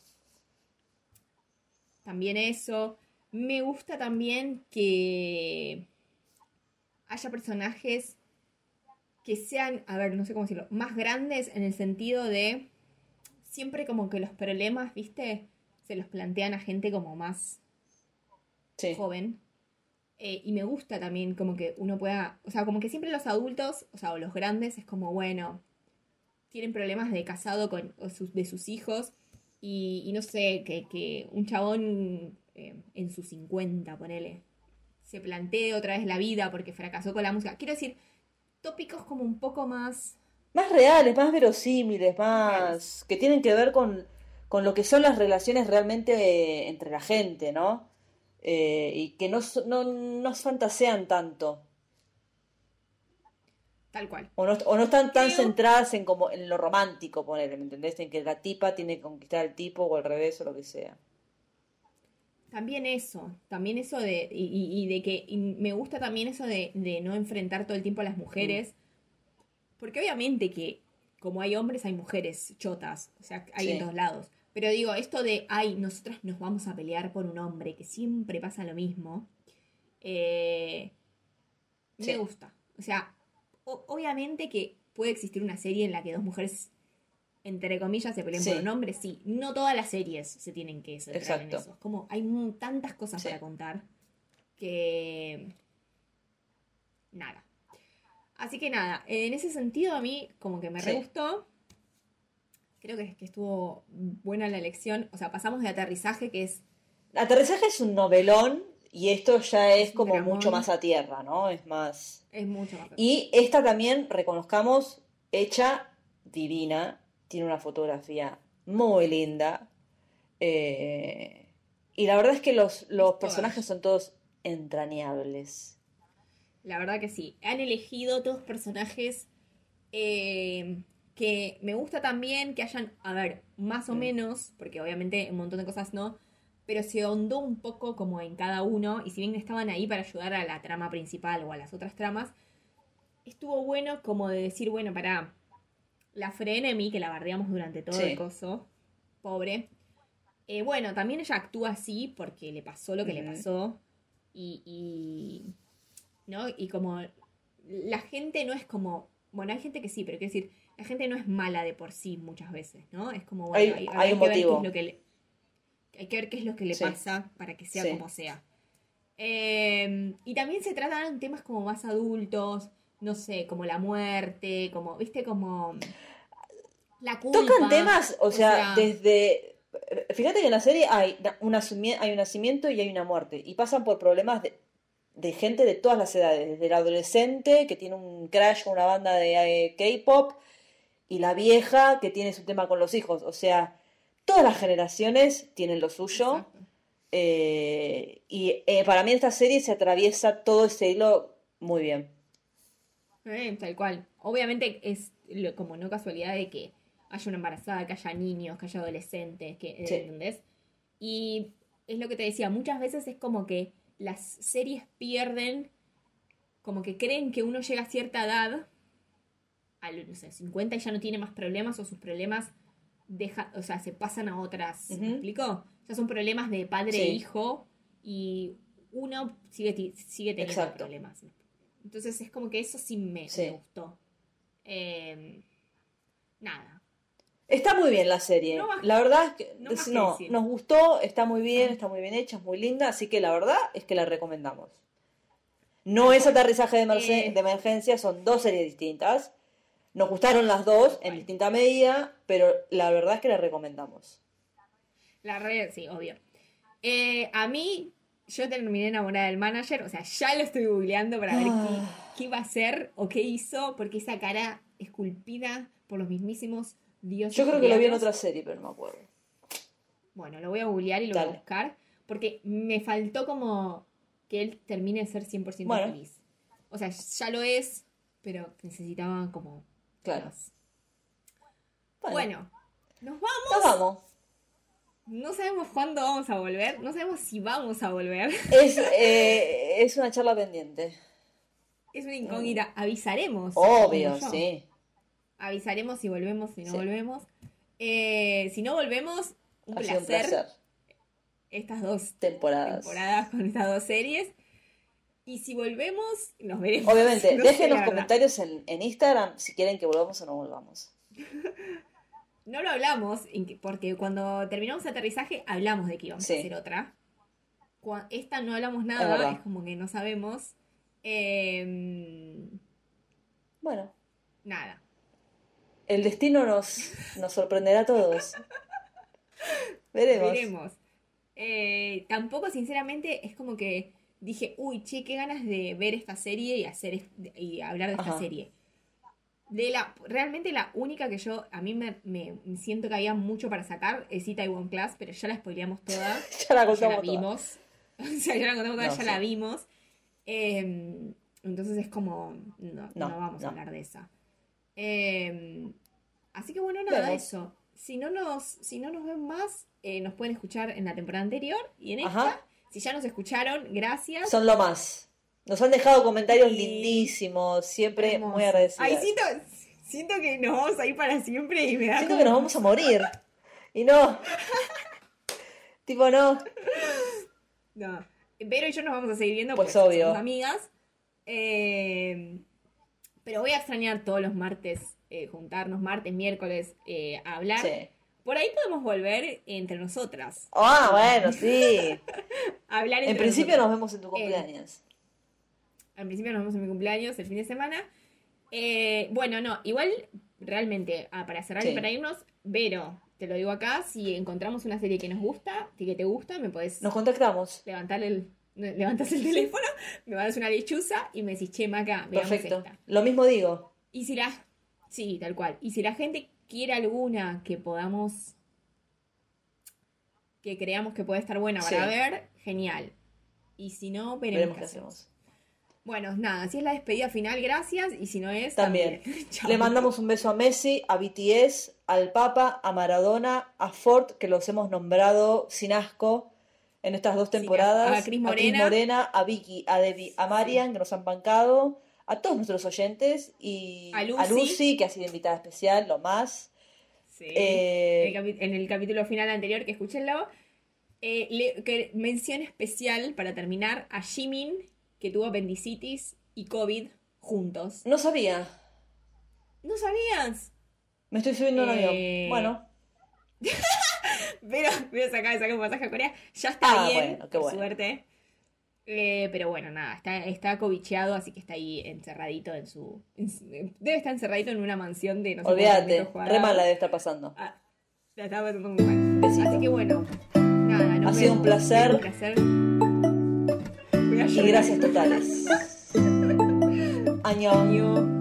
También eso. Me gusta también que haya personajes que sean, a ver, no sé cómo decirlo, más grandes en el sentido de siempre como que los problemas, ¿viste? Se los plantean a gente como más Sí. joven. Eh, y me gusta también como que uno pueda, o sea, como que siempre los adultos, o sea, o los grandes, es como, bueno, tienen problemas de casado con o sus, de sus hijos y, y no sé, que, que un chabón eh, en sus cincuenta, ponele, se plantee otra vez la vida porque fracasó con la música. Quiero decir, tópicos como un poco más, Más reales, más verosímiles, más reales. más que tienen que ver con, con lo que son las relaciones realmente eh, entre la gente, ¿no? Eh, y que no, so- no, no fantasean tanto. Tal cual. O no, o no están tan Creo centradas en como en lo romántico, ponele, ¿me entendés? En que la tipa tiene que conquistar al tipo o al revés o lo que sea. también eso, también eso de, y, y- y de que y me gusta también eso de, de no enfrentar todo el tiempo a las Mm, mujeres, porque obviamente que como hay hombres hay mujeres chotas, o sea, hay en sí, todos lados. Pero digo, esto de, ay, nosotras nos vamos a pelear por un hombre, que siempre pasa lo mismo, eh, me sí, gusta. O sea, o- obviamente que puede existir una serie en la que dos mujeres, entre comillas, se peleen por un sí, hombre, sí. No todas las series se tienen que centrar en exacto. eso. Es como, hay mu- tantas cosas para Sí, contar que... Nada. Así que nada, en ese sentido a mí como que me re sí. gustó. Creo que, que estuvo buena la elección. O sea, pasamos de aterrizaje, que es, Aterrizaje es un novelón y esto ya es es un como mucho más dramón, a tierra, ¿no? Es más... es mucho más... Y esta también, reconozcamos, hecha divina, tiene una fotografía muy linda. eh, y la verdad es que los, los Es toda personajes bella. son todos entrañables. La verdad que sí. Han elegido todos personajes eh, que me gusta también que hayan, a ver, más o Mm, menos, porque obviamente un montón de cosas no, pero se ahondó un poco como en cada uno, y si bien estaban ahí para ayudar a la trama principal o a las otras tramas, estuvo bueno como de decir, bueno, para la Frenemy, que la bardeamos durante todo el sí. coso, pobre, eh, bueno, también ella actúa así porque le pasó lo que le Ujú. pasó, y, y ¿no? Y como la gente no es como, bueno, hay gente que sí, pero quiero decir, la gente no es mala de por sí muchas veces, ¿no? Es como, bueno, Hay, hay, hay hay un que ver qué es lo motivo. que le, hay que ver qué es lo que le Sí, pasa para que sea sí. como sea. Eh, y también se tratan temas como más adultos, no sé, como la muerte, como, viste, como la Tocan culpa, temas, o o sea, sea, desde... Fíjate que en la serie hay un, asumi- hay un nacimiento y hay una muerte. Y pasan por problemas de, de gente de todas las edades. Desde el adolescente que tiene un crash con una banda de eh, K-pop y la vieja que tiene su tema con los hijos. O sea, todas las generaciones tienen lo suyo. exacto. eh, y eh, para mí esta serie se atraviesa todo ese hilo muy bien. Eh, tal cual. Obviamente es lo- como no casualidad de que haya una embarazada, que haya niños, que haya adolescentes, que, eh, Sí. ¿entendés? Y es lo que te decía, muchas veces es como que las series pierden, como que creen que uno llega a cierta edad, a los no sé, cincuenta y ya no tiene más problemas o sus problemas deja, o sea, se pasan a otras, ¿me Ujú. explico? Ya son problemas de padre e Sí, hijo y uno sigue, ti- sigue teniendo exacto. problemas. Entonces es como que eso sí me, me Sí. gustó. Eh, nada, Está muy bien la no serie. más, La verdad es que no más es- que no, decir. nos gustó, está muy bien, está muy bien hecha, es muy linda, así que la verdad es que la recomendamos. No Tal es cual. aterrizaje de, emerce- de Eh, emergencia, son dos series distintas. Nos gustaron las dos tal en cual. distinta medida, pero la verdad es que la recomendamos. La red, sí, obvio. Eh, a mí, yo terminé enamorada del manager, o sea, ya lo estoy googleando para ver qué, Ah, qué va a hacer o qué hizo, porque esa cara esculpida por los mismísimos yo dioses creo que lo vi en coreanos. otra serie, pero no me acuerdo. Bueno, lo voy a googlear y lo voy a Dale. buscar, porque me faltó como que él termine de ser cien por ciento Bueno, feliz. O sea, ya lo es, pero necesitaba como claro. más. Bueno, Bueno, nos nos vamos. vamos. No sabemos cuándo vamos a volver, no sabemos si vamos a volver. Es, eh, es una charla pendiente. Es una Mm, incógnita. Avisaremos, supongo obvio, yo. sí. Avisaremos si volvemos, si no Sí. volvemos. Eh, si no volvemos, un Ha sido un placer placer. estas dos Temporadas. temporadas con estas dos series. Y si volvemos, nos veremos. Obviamente, No sé, dejen los la verdad. comentarios en, en Instagram si quieren que volvamos o no volvamos. No lo hablamos, en que- porque cuando terminamos aterrizaje hablamos de que íbamos a Sí, hacer otra. cua- esta no hablamos Es nada, verdad. es como que no sabemos. Eh, Bueno, nada. el destino nos, nos sorprenderá a todos. Veremos. Veremos. Eh, tampoco, sinceramente, es como que dije, uy, che, qué ganas de ver esta serie y hacer est- y hablar de esta Ajá. serie. De la, realmente la única que yo, a mí me, me siento que había mucho para sacar es Itaewon Class, pero ya la spoileamos toda, Ya la ya la contamos toda. vimos. O sea, ya la contamos toda, No, ya sí. la vimos. Eh, entonces es como, no, No, no vamos a no. hablar de esa. Eh, así que bueno, nada, Vemos. eso. Si no nos, si no nos ven más, eh, nos pueden escuchar en la temporada anterior y en esta. Ajá. Si ya nos escucharon, gracias. Son lo más. Nos han dejado comentarios Y- lindísimos, siempre Hermoso. muy agradecidas. Ay, siento, siento que nos vamos a ir para siempre y me da Siento como- que nos vamos a morir. Y no. Tipo, no. No. Vero y yo nos vamos a seguir viendo, Pues porque obvio. somos amigas. Eh, pero voy a extrañar todos los martes, eh, juntarnos martes, miércoles, eh, a hablar. Sí. Por ahí podemos volver entre nosotras. Ah, bueno, sí. A hablar entre En principio nosotras. nos vemos en tu cumpleaños. Al principio nos vemos en mi cumpleaños, el fin de semana. Eh, bueno, no, igual, realmente, ah, para cerrar y Sí. para irnos, Vero, te lo digo acá, si encontramos una serie que nos gusta, que te gusta, me podés Nos contactamos. levantar el, levantas el teléfono, me mandas una lechuza y me decís, che, Maca, veamos Perfecto. esta. Lo mismo digo. Y si la, sí, tal cual. Y si la gente quiere alguna que podamos, que creamos que puede estar buena para Sí. ver, genial. Y si no, veremos, Veremos qué qué hacemos. hacemos. Bueno, nada, si es la despedida final, gracias. Y si no es, También. también. Chao. Le mandamos un beso a Messi, a B T S, al Papa, a Maradona, a Ford, que los hemos nombrado sin asco en estas dos Sí, temporadas. a Cris Morena. Morena, a Vicky, a Debbie, a Marian, que nos han bancado, a todos nuestros oyentes y A Lucy. Lucy, que ha sido invitada especial, lo más. Sí. Eh, En, el capi- en el capítulo final anterior que escuchenlo. Eh, le- que mención especial para terminar a Jimin, que tuvo apendicitis y COVID juntos. No sabía. ¿No sabías? Me estoy subiendo a un Eh, avión. Bueno, Pero voy a sacar, sacar un pasaje a Corea. Ya está Ah, bien, bueno, qué por bueno. suerte. Eh, pero bueno, nada, está, está cobicheado, así que está ahí encerradito en su... en su- debe estar encerradito en una mansión de no sé cuántos olvídate. metros cuadrados. Re mal la debe estar pasando. Ah, la estaba pasando muy mal. Besito. Así que bueno, nada, nos Ha sido un vemos. placer. Un placer. Voy a Y llorar. gracias totales. Año. Adiós.